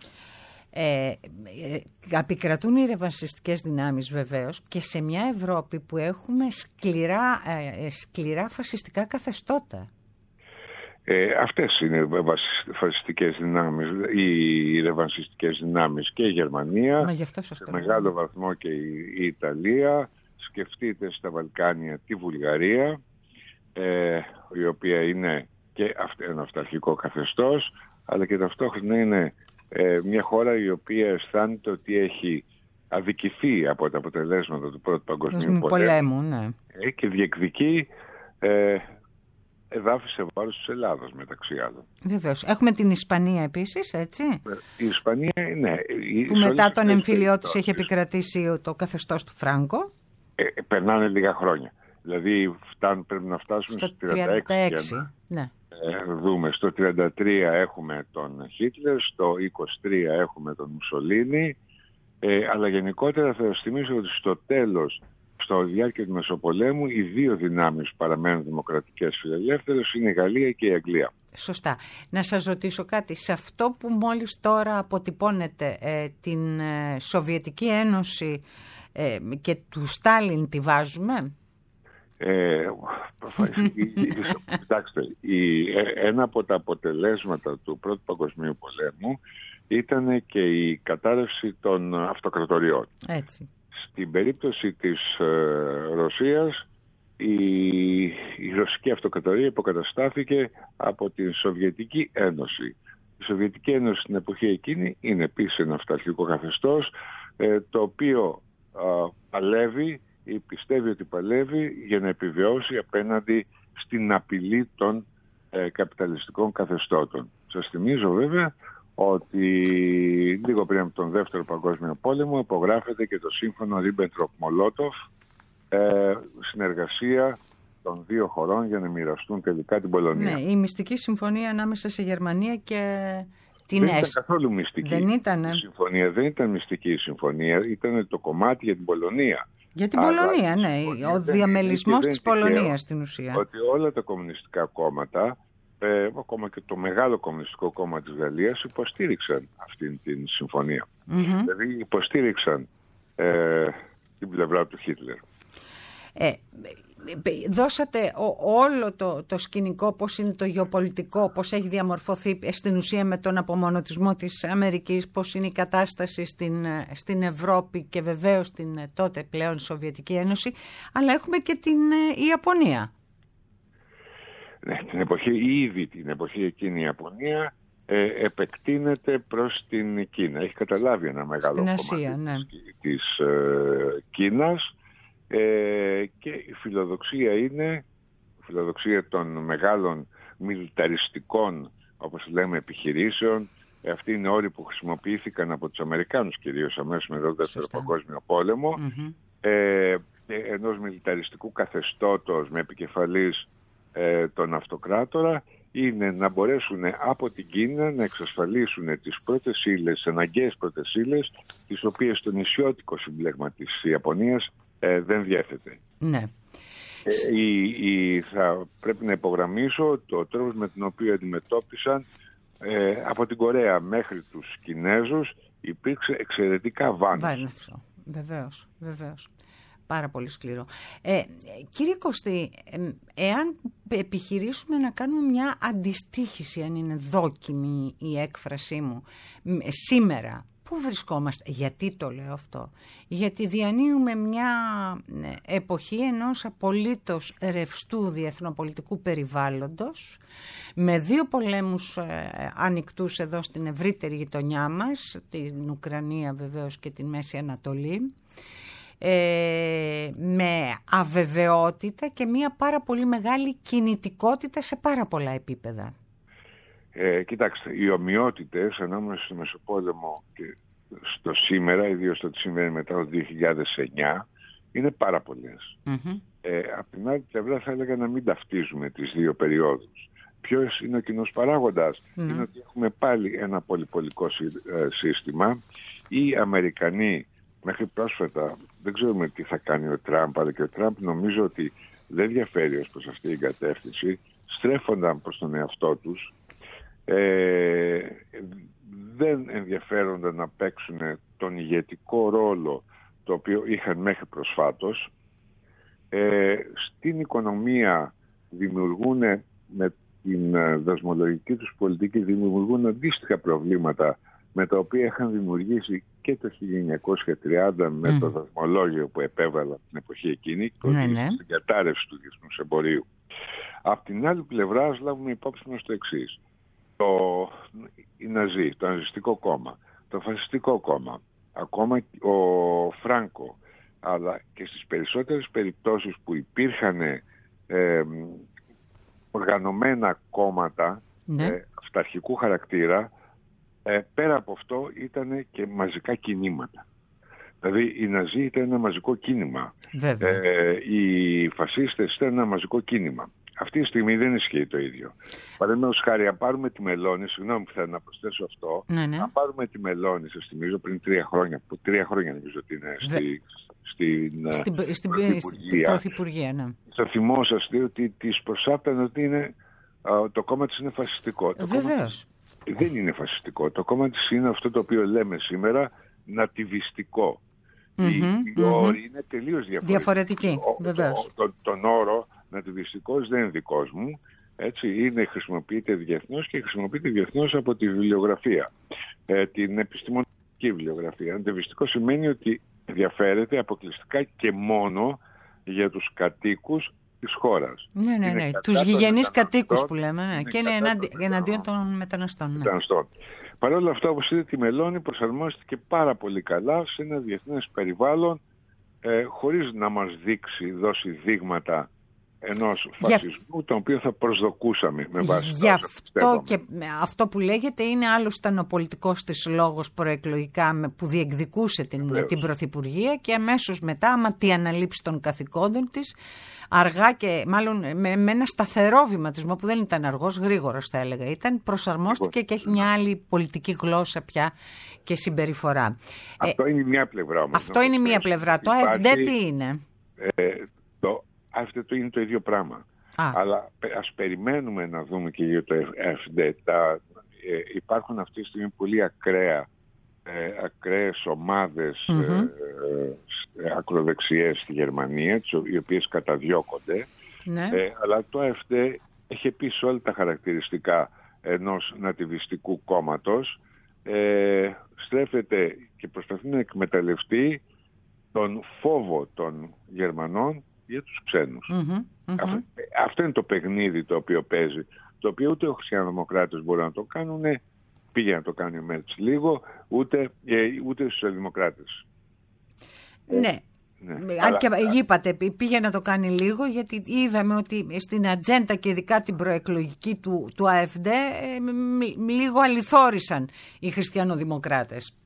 Ε, ε, επικρατούν οι ρεβανσιστικές δυνάμεις βεβαίως και σε μια Ευρώπη που έχουμε σκληρά, ε, σκληρά φασιστικά καθεστώτα. Ε, αυτές είναι φασιστικές δυνάμεις, οι ρεβανσιστικές δυνάμεις, και η Γερμανία, Μα γι' αυτό σας σε το μεγάλο λέω. βαθμό και η, η Ιταλία. Σκεφτείτε στα Βαλκάνια τη Βουλγαρία, ε, η οποία είναι και ένα αυταρχικό καθεστώς, αλλά και ταυτόχρονα είναι ε, μια χώρα η οποία αισθάνεται ότι έχει αδικηθεί από τα αποτελέσματα του Πρώτου Παγκοσμίου Πολέμου, πολέμου ναι. ε, και διεκδικεί ε, εδάφη σε βάρος της Ελλάδας, μεταξύ άλλων. Βεβαίως. Έχουμε την Ισπανία επίσης, έτσι. Η Ισπανία, ναι. Που μετά τον εμφύλιό της έχει επικρατήσει το καθεστώς του Φράγκο. Ε, περνάνε λίγα χρόνια. Δηλαδή φτάν, πρέπει να φτάσουμε στο τριάντα έξι. τριάντα έξι ναι. ε, δούμε. Στο τριάντα τρία έχουμε τον Χίτλερ, στο είκοσι τρία έχουμε τον Μουσολίνι, ε, αλλά γενικότερα θα σας θυμίσω ότι στο τέλος, στο διάρκεια του Μεσοπολέμου, οι δύο δυνάμεις που παραμένουν δημοκρατικές φιλελεύθερες είναι η Γαλλία και η Αγγλία. Σωστά. Να σας ρωτήσω κάτι. Σε αυτό που μόλις τώρα αποτυπώνεται ε, την ε, Σοβιετική Ένωση ε, και του Στάλιν τη βάζουμε? Ε, κοιτάξτε, η, ένα από τα αποτελέσματα του Πρώτου Παγκοσμίου Πολέμου ήταν και η κατάρρευση των αυτοκρατοριών. Έτσι. Στην περίπτωση της ε, Ρωσίας, η, η Ρωσική Αυτοκρατορία υποκαταστάθηκε από την Σοβιετική Ένωση. Η Σοβιετική Ένωση στην εποχή εκείνη είναι επίσης ένα αυταρχικό καθεστώς, ε, το οποίο ε, παλεύει ή πιστεύει ότι παλεύει για να επιβιώσει απέναντι στην απειλή των ε, καπιταλιστικών καθεστώτων. Σας θυμίζω βέβαια ότι λίγο πριν από τον Δεύτερο Παγκόσμιο Πόλεμο υπογράφεται και το σύμφωνο Ρίμπεντροπ-Μολότοφ, ε, συνεργασία των δύο χωρών για να μοιραστούν τελικά την Πολωνία. Ναι, η μυστική συμφωνία ανάμεσα σε Γερμανία και την Δεν ΕΣ. ήταν καθόλου μυστική. Δεν ήταν. Η συμφωνία δεν ήταν μυστική η συμφωνία, ήταν το κομμάτι για την Πολωνία. Για την Αλλά Πολωνία, ναι. Ο διαμελισμός της Πολωνίας στην ουσία. Ότι όλα τα κομμουνιστικά κόμματα, ε, ακόμα και το μεγάλο κομμουνιστικό κόμμα της Γαλλίας, υποστήριξαν αυτή την συμφωνία. Mm-hmm. Δηλαδή υποστήριξαν ε, την πλευρά του Χίτλερ. Ε, δώσατε όλο το, το σκηνικό, πώς είναι το γεωπολιτικό, πώς έχει διαμορφωθεί στην ουσία με τον απομονωτισμό της Αμερικής, πώς είναι η κατάσταση στην, στην Ευρώπη και βεβαίως στην τότε πλέον Σοβιετική Ένωση, αλλά έχουμε και την Ιαπωνία. Ναι, την εποχή, ήδη την εποχή εκείνη η Ιαπωνία ε, επεκτείνεται προς την Κίνα. Έχει καταλάβει ένα μεγάλο στην κομμάτι Ασία, ναι. της, της ε, Κίνας. Ε, και η φιλοδοξία είναι η φιλοδοξία των μεγάλων μιλιταριστικών, όπως λέμε, επιχειρήσεων. Ε, αυτοί είναι όροι που χρησιμοποιήθηκαν από τους Αμερικάνους κυρίως αμέσως μετά τον Δεύτερο Παγκόσμιο Πόλεμο. Mm-hmm. ε, ενός μιλιταριστικού καθεστώτος με επικεφαλής ε, τον αυτοκράτορα, είναι να μπορέσουν από την Κίνα να εξασφαλίσουν τις πρώτες ύλες, τις αναγκαίες πρώτες ύλες, τις οποίες το νησιώτικο συμπλέγμα της Ιαπωνίας Ε, δεν διέθετε. Ναι. Ε, η, η, θα πρέπει να υπογραμμίσω το τρόπο με τον οποίο αντιμετώπισαν ε, από την Κορέα μέχρι τους Κινέζους, υπήρξε εξαιρετικά βάναυσο. Βάναυσο, βεβαίως, βεβαίως. Πάρα πολύ σκληρό. Ε, κύριε Κωστή, ε, εάν επιχειρήσουμε να κάνουμε μια αντιστοίχηση, αν είναι δόκιμη η έκφρασή μου, ε, σήμερα, πού βρισκόμαστε? Γιατί το λέω αυτό? Γιατί διανύουμε μια εποχή ενός απολύτως ρευστού διεθνοπολιτικού περιβάλλοντος, με δύο πολέμους ε, ανοιχτούς εδώ στην ευρύτερη γειτονιά μας, την Ουκρανία βεβαίως και την Μέση Ανατολή, ε, με αβεβαιότητα και μια πάρα πολύ μεγάλη κινητικότητα σε πάρα πολλά επίπεδα. Ε, κοιτάξτε, οι ομοιότητες ανάμεσα στο Μεσοπόλεμο και στο σήμερα, ιδίως στο τι συμβαίνει μετά το δύο χιλιάδες εννιά, είναι πάρα πολλές. Mm-hmm. Ε, απ' την άλλη πλευρά θα έλεγα να μην ταυτίζουμε τις δύο περιόδους. ποιος είναι ο κοινός παράγοντας? Mm. Είναι ότι έχουμε πάλι ένα πολυπολικό σύστημα. Οι Αμερικανοί μέχρι πρόσφατα, δεν ξέρουμε τι θα κάνει ο Τραμπ, αλλά και ο Τραμπ νομίζω ότι δεν διαφέρει ως προς αυτή την κατεύθυνση, στρέφονταν προς τον εαυτό τους, ε, δεν ενδιαφέρονταν να παίξουν τον ηγετικό ρόλο το οποίο είχαν μέχρι προσφάτως. Ε, στην οικονομία δημιουργούν με την δασμολογική τους πολιτική δημιουργούν αντίστοιχα προβλήματα με τα οποία είχαν δημιουργήσει και το χίλια εννιακόσια τριάντα με mm. το δασμολόγιο που επέβαλα την εποχή εκείνη και ναι, ναι. στην κατάρρευση του διεθνούς εμπορίου. Απ' την άλλη πλευρά, ας λάβουμε υπόψη μας το εξής. Το, οι Ναζί, το Ναζιστικό κόμμα, το Φασιστικό κόμμα, ακόμα ο Φράνκο, αλλά και στις περισσότερες περιπτώσεις που υπήρχαν ε, οργανωμένα κόμματα ναι. ε, αυταρχικού χαρακτήρα, ε, πέρα από αυτό ήταν και μαζικά κινήματα. Δηλαδή οι Ναζί ήταν ένα μαζικό κίνημα. Ε, οι φασίστες ήταν ένα μαζικό κίνημα. Αυτή τη στιγμή δεν ισχύει το ίδιο. Παραδείγματος χάρη, αν πάρουμε τη Μελώνη, συγγνώμη που θέλω να προσθέσω αυτό, ναι, ναι. αν πάρουμε τη Μελώνη, σας θυμίζω πριν τρία χρόνια, που τρία χρόνια νομίζω ότι είναι στη, στην, στην, στην Πρωθυπουργία. Πρωθυπουργία ναι. Θα θυμόσαστε ότι της προσάπτανε ότι είναι, το κόμμα της είναι φασιστικό. Βεβαίως. Δεν είναι φασιστικό. Το κόμμα της είναι αυτό το οποίο λέμε σήμερα νατιβιστικό. Mm-hmm, οι mm-hmm. όροι είναι τελείως διαφορετικοί. Διαφορετική, βεβαίως. Το, το, τον όρο νατιβιστικός δεν είναι δικός μου. Έτσι, είναι, χρησιμοποιείται διεθνώς και χρησιμοποιείται διεθνώς από τη βιβλιογραφία. Ε, την επιστημονική βιβλιογραφία. Νατιβιστικό σημαίνει ότι ενδιαφέρεται αποκλειστικά και μόνο για τους κατοίκους της χώρας. Ναι, ναι, ναι. Τους γηγενείς κατοίκους που λέμε. Ναι. Και είναι εναντί, εναντίον των μεταναστών. Ναι. μεταναστών. Παρ' όλα αυτά, όπως είδατε, η Μελώνη προσαρμόστηκε πάρα πολύ καλά σε ένα διεθνές περιβάλλον, ε, χωρίς να μας δείξει, δώσει δείγματα ενός φασισμού, για... τον οποίο θα προσδοκούσαμε με βάση Γι' αυτό και αυτό που λέγεται είναι άλλωστε ο πολιτικός της λόγος προεκλογικά που διεκδικούσε την, την Πρωθυπουργία και αμέσως μετά, άμα τι αναλήψει των καθηκόντων της, αργά και μάλλον με, με ένα σταθερό βηματισμό που δεν ήταν αργός, γρήγορος θα έλεγα ήταν, προσαρμόστηκε και έχει μια άλλη πολιτική γλώσσα πια και συμπεριφορά. Αυτό ε, είναι μια πλευρά όμως. Αυτό είναι μια πλευρά. Το ΑΕΦΔ τι είναι? Ε, το Αυτό είναι το ίδιο πράγμα. Α. Αλλά ας περιμένουμε να δούμε και για το ΑΕΦΔ. Τα, ε, υπάρχουν αυτή τη στιγμή πολύ ακραία, ε, ακραίες ομάδες mm-hmm. ε, ε, ακροδεξιές στη Γερμανία, οι οποίες καταδιώκονται. Ναι. Ε, αλλά το ΑΕΦΔ έχει επίσης όλα τα χαρακτηριστικά ενός νατιβιστικού κόμματος. Ε, στρέφεται και προσπαθεί να εκμεταλλευτεί τον φόβο των Γερμανών για τους ξένους. Mm-hmm, mm-hmm. Αυτό, αυτό είναι το παιχνίδι το οποίο παίζει, το οποίο ούτε οι χριστιανοδημοκράτες μπορούν να το κάνουν, πήγε να το κάνει ο Μέρτς λίγο, ούτε, ούτε οι σοσιαλδημοκράτες. Ναι. Ναι. Αν και είπατε, πήγε να το κάνει λίγο, γιατί είδαμε ότι στην ατζέντα και ειδικά την προεκλογική του, του ΑΕΦΔ ε, λίγο αληθόρισαν οι χριστιανοδημοκράτες.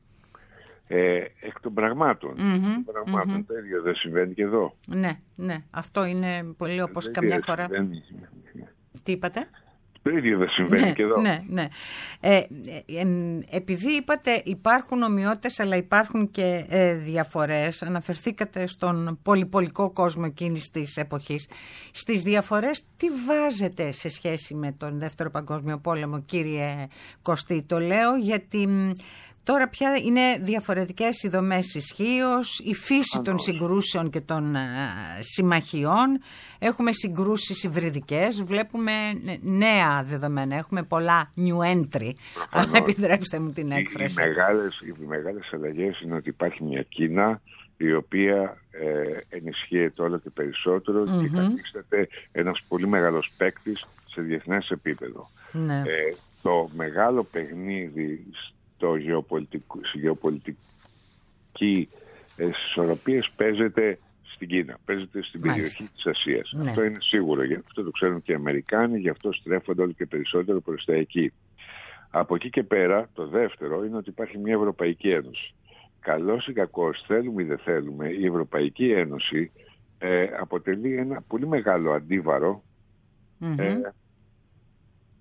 Ε, εκ των πραγμάτων. Mm-hmm, των πραγμάτων mm-hmm. Το ίδιο δεν συμβαίνει και εδώ. Ναι, ναι. Αυτό είναι πολύ όπως δεν καμιά φορά. Συμβαίνει. Τι είπατε? Το ίδιο δεν συμβαίνει ναι, και εδώ. Ναι, ναι. Ε, ε, ε, επειδή είπατε υπάρχουν ομοιότητες αλλά υπάρχουν και ε, διαφορές, αναφερθήκατε στον πολυπολικό κόσμο εκείνης της εποχής. Στις διαφορές τι βάζετε σε σχέση με τον Δεύτερο Παγκόσμιο Πόλεμο, κύριε Κωστή? Το λέω γιατί τώρα πια είναι διαφορετικές οι δομές ισχύως, η φύση Ανώς. των συγκρούσεων και των α, συμμαχιών. Έχουμε συγκρούσεις υβριδικές, βλέπουμε νέα δεδομένα, έχουμε πολλά new entry. Αλλά επιτρέψτε μου την έκφραση. Οι, οι, μεγάλες, οι μεγάλες αλλαγές είναι ότι υπάρχει μια Κίνα η οποία ε, ενισχύεται όλο και περισσότερο mm-hmm. και καθίσταται ένας πολύ μεγάλος παίκτης σε διεθνές επίπεδο. Ναι. Ε, το μεγάλο παιχνίδι το γεωπολιτικό, στη γεωπολιτική ε, ισορροπίες παίζεται στην Κίνα, παίζεται στην Μάλιστα. περιοχή της Ασίας. Ναι. Αυτό είναι σίγουρο, γι' αυτό το ξέρουν και οι Αμερικάνοι, γι' αυτό στρέφονται όλο και περισσότερο προς τα εκεί. Από εκεί και πέρα, το δεύτερο είναι ότι υπάρχει μια Ευρωπαϊκή Ένωση. Καλώς ή κακώς, θέλουμε ή δεν θέλουμε, η Ευρωπαϊκή Ένωση ε, αποτελεί ένα πολύ μεγάλο αντίβαρο mm-hmm. ε,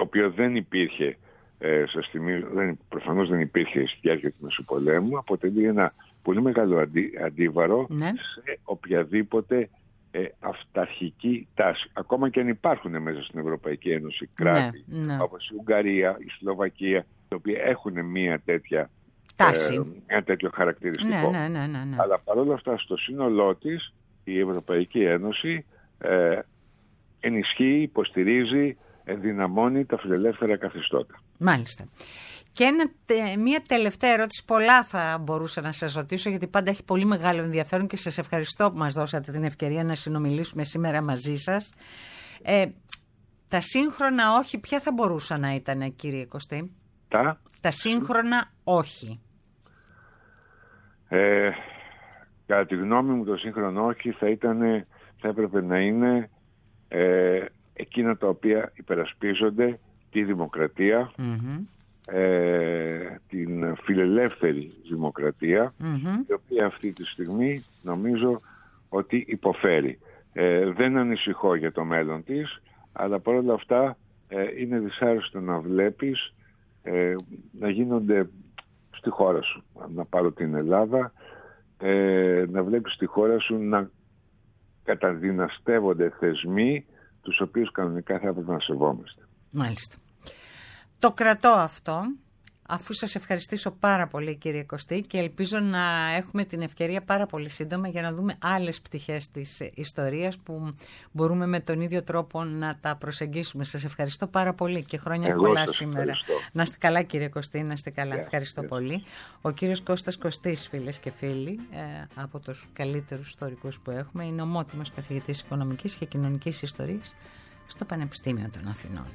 οποίο δεν υπήρχε, ε, σας θυμίζω, δεν, προφανώς δεν υπήρχε στη διάρκεια του Μεσοπολέμου, αποτελεί ένα πολύ μεγάλο αντί, αντίβαρο ναι. σε οποιαδήποτε ε, αυταρχική τάση. Ακόμα και αν υπάρχουν μέσα στην Ευρωπαϊκή Ένωση κράτη, ναι, ναι. όπως η Ουγγαρία, η Σλοβακία, τα οποία έχουν μία τέτοια τάση. Ε, ένα τέτοιο χαρακτηριστικό. Ναι, ναι, ναι, ναι, ναι. Αλλά παρόλα αυτά στο σύνολό της η Ευρωπαϊκή Ένωση ε, ενισχύει, υποστηρίζει, ενδυναμώνει τα φιλελεύθερα καθεστώτα. Μάλιστα. Και ένα, μια τελευταία ερώτηση, πολλά θα μπορούσα να σας ρωτήσω, γιατί πάντα έχει πολύ μεγάλο ενδιαφέρον και σας ευχαριστώ που μας δώσατε την ευκαιρία να συνομιλήσουμε σήμερα μαζί σας. Ε, τα σύγχρονα όχι, ποια θα μπορούσαν να ήταν, κύριε Κωστή? Τα, τα σύγχρονα όχι. Ε, κατά τη γνώμη μου το σύγχρονο όχι θα, ήταν, θα έπρεπε να είναι ε, εκείνα τα οποία υπερασπίζονται τη δημοκρατία, mm-hmm. ε, την φιλελεύθερη δημοκρατία, mm-hmm. η οποία αυτή τη στιγμή νομίζω ότι υποφέρει. Ε, δεν ανησυχώ για το μέλλον της, αλλά παρόλα αυτά ε, είναι δυσάρεστο να βλέπεις ε, να γίνονται στη χώρα σου, να πάρω την Ελλάδα, ε, να βλέπεις στη χώρα σου να καταδυναστεύονται θεσμοί τους οποίους κανονικά θα έπρεπε να σεβόμαστε. Μάλιστα. Το κρατώ αυτό, αφού σας ευχαριστήσω πάρα πολύ, κύριε Κωστή, και ελπίζω να έχουμε την ευκαιρία πάρα πολύ σύντομα για να δούμε άλλες πτυχές της ιστορίας που μπορούμε με τον ίδιο τρόπο να τα προσεγγίσουμε. Σας ευχαριστώ πάρα πολύ και χρόνια Εγώ πολλά σήμερα. Ευχαριστώ. Να είστε καλά, κύριε Κωστή, να είστε καλά. Yeah, ευχαριστώ yeah. πολύ. Ο κύριος Κώστας Κωστής, φίλες και φίλοι, ε, από τους καλύτερους ιστορικούς που έχουμε, είναι ομότιμος καθηγητής οικονομικής και κοινωνικής ιστορίας στο Πανεπιστήμιο των Αθηνών.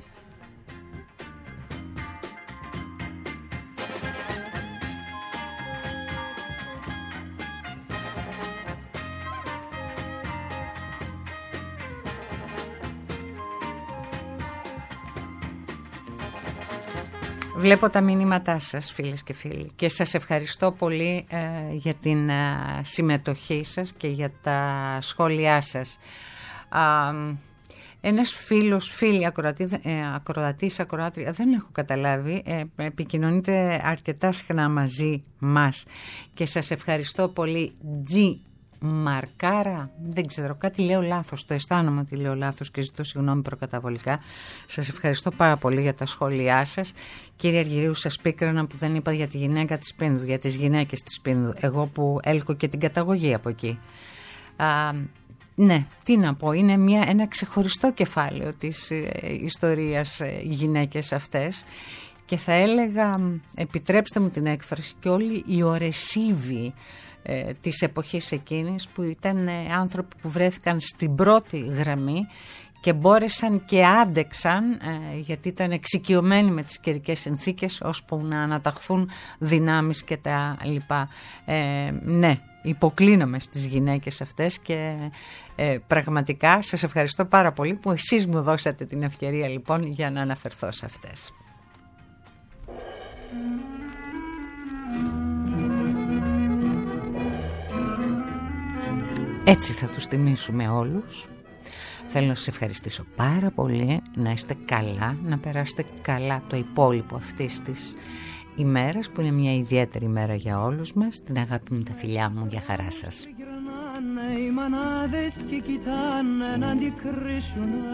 Βλέπω τα μηνύματά σας, φίλες και φίλοι, και σας ευχαριστώ πολύ ε, για την ε, συμμετοχή σας και για τα σχόλιά σας. Α, ένας φίλος, φίλη, ακροατή, ε, ακροατής, ακροάτρια, δεν έχω καταλάβει, ε, επικοινωνείτε αρκετά συχνά μαζί μας και σας ευχαριστώ πολύ. G. Μαρκάρα, δεν ξέρω, κάτι λέω λάθος, το αισθάνομαι ότι λέω λάθος και ζητώ συγγνώμη προκαταβολικά. Σας ευχαριστώ πάρα πολύ για τα σχόλιά σας. Κύριε Αργυρίου, σας πίκρανα που δεν είπα για τη γυναίκα της Πίνδου, για τις γυναίκες της Πίνδου, εγώ που έλκω και την καταγωγή από εκεί. Α, ναι, τι να πω, είναι μια, ένα ξεχωριστό κεφάλαιο της ε, ιστορίας ε, οι γυναίκες αυτές, και θα έλεγα, επιτρέψτε μου την έκφραση, και όλοι οι ορεσίβοι ε, της εποχής εκείνης, που ήταν ε, άνθρωποι που βρέθηκαν στην πρώτη γραμμή και μπόρεσαν και άντεξαν, ε, γιατί ήταν εξοικειωμένοι με τις καιρικές συνθήκες, ώσπου να αναταχθούν δυνάμεις και τα λοιπά. Ε, ναι, υποκλίνομαι στις γυναίκες αυτές και ε, πραγματικά σας ευχαριστώ πάρα πολύ που εσείς μου δώσατε την ευκαιρία λοιπόν για να αναφερθώ σε αυτές. Έτσι θα τους τιμήσουμε όλους. Θέλω να σας ευχαριστήσω πάρα πολύ, να είστε καλά, να περάσετε καλά το υπόλοιπο αυτής της ημέρας, που είναι μια ιδιαίτερη ημέρα για όλους μας. Την αγάπη μου, τα φιλιά μου, για χαρά σας. Οι μανάδες και κοιτάνε να αντικρίσουνε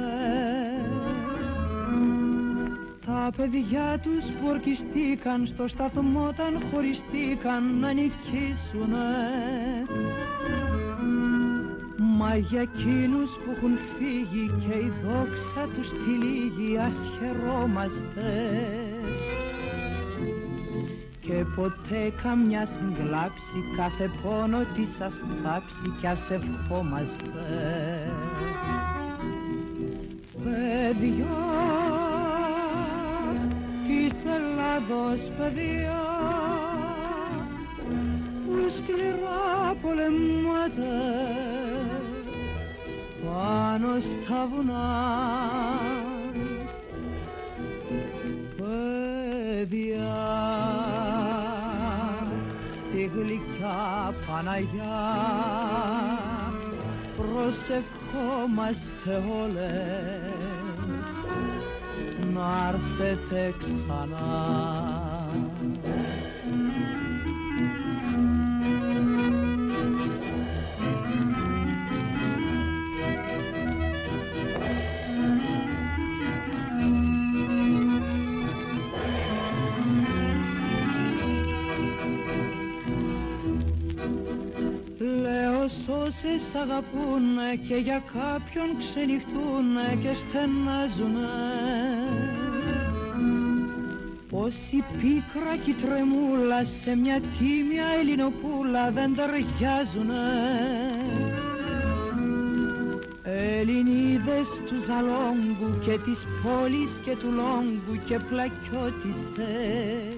τα παιδιά τους που ορκιστήκαν στο σταθμό όταν χωριστήκαν να νικήσουνε. Μα για εκείνους που έχουν φύγει και η δόξα τους τυλίγει, ας χαιρόμαστε και ποτέ καμιάς γλάψει, κάθε πόνο της ας θάψει κι ας ευχόμαστε. Παιδιά της Ελλάδος, παιδιά που σκληρά πολεμάτε πάνω στα βουνά, παιδιά στη γλυκιά Παναγιά προσευχόμαστε όλες να έρθετε ξανά. Όσες αγαπούνε και για κάποιον ξενυχτούνε και στενάζουνε, όση πίκρα κι τρεμούλα σε μια τίμια ελληνοπούλα δεν ταιριάζουνε. Ελληνίδες του Ζαλόγκου και της πόλης και του Λόγκου και πλακιώτισσες,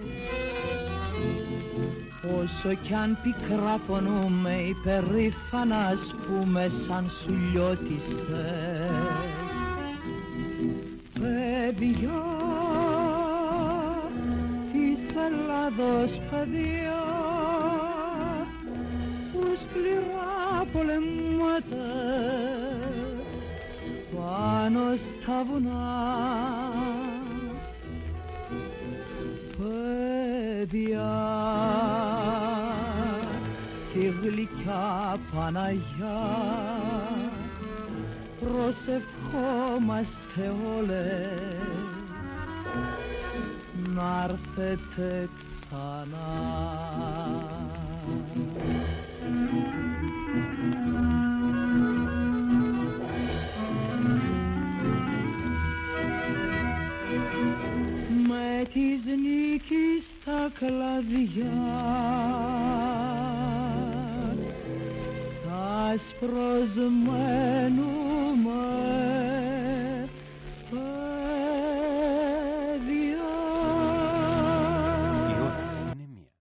όσο κι αν πικρά πονούμε υπερήφανα ας πούμε σαν σουλιώτισσες. Παιδιά της Ελλάδος, παιδιά που σκληρά πολεμάτε πάνω στα βουνά, παιδιά στη γλυκιά Παναγιά προσευχόμαστε όλες να έρθετε ξανά. Με της νίκης τα κλαδιά σας προσμένουμε.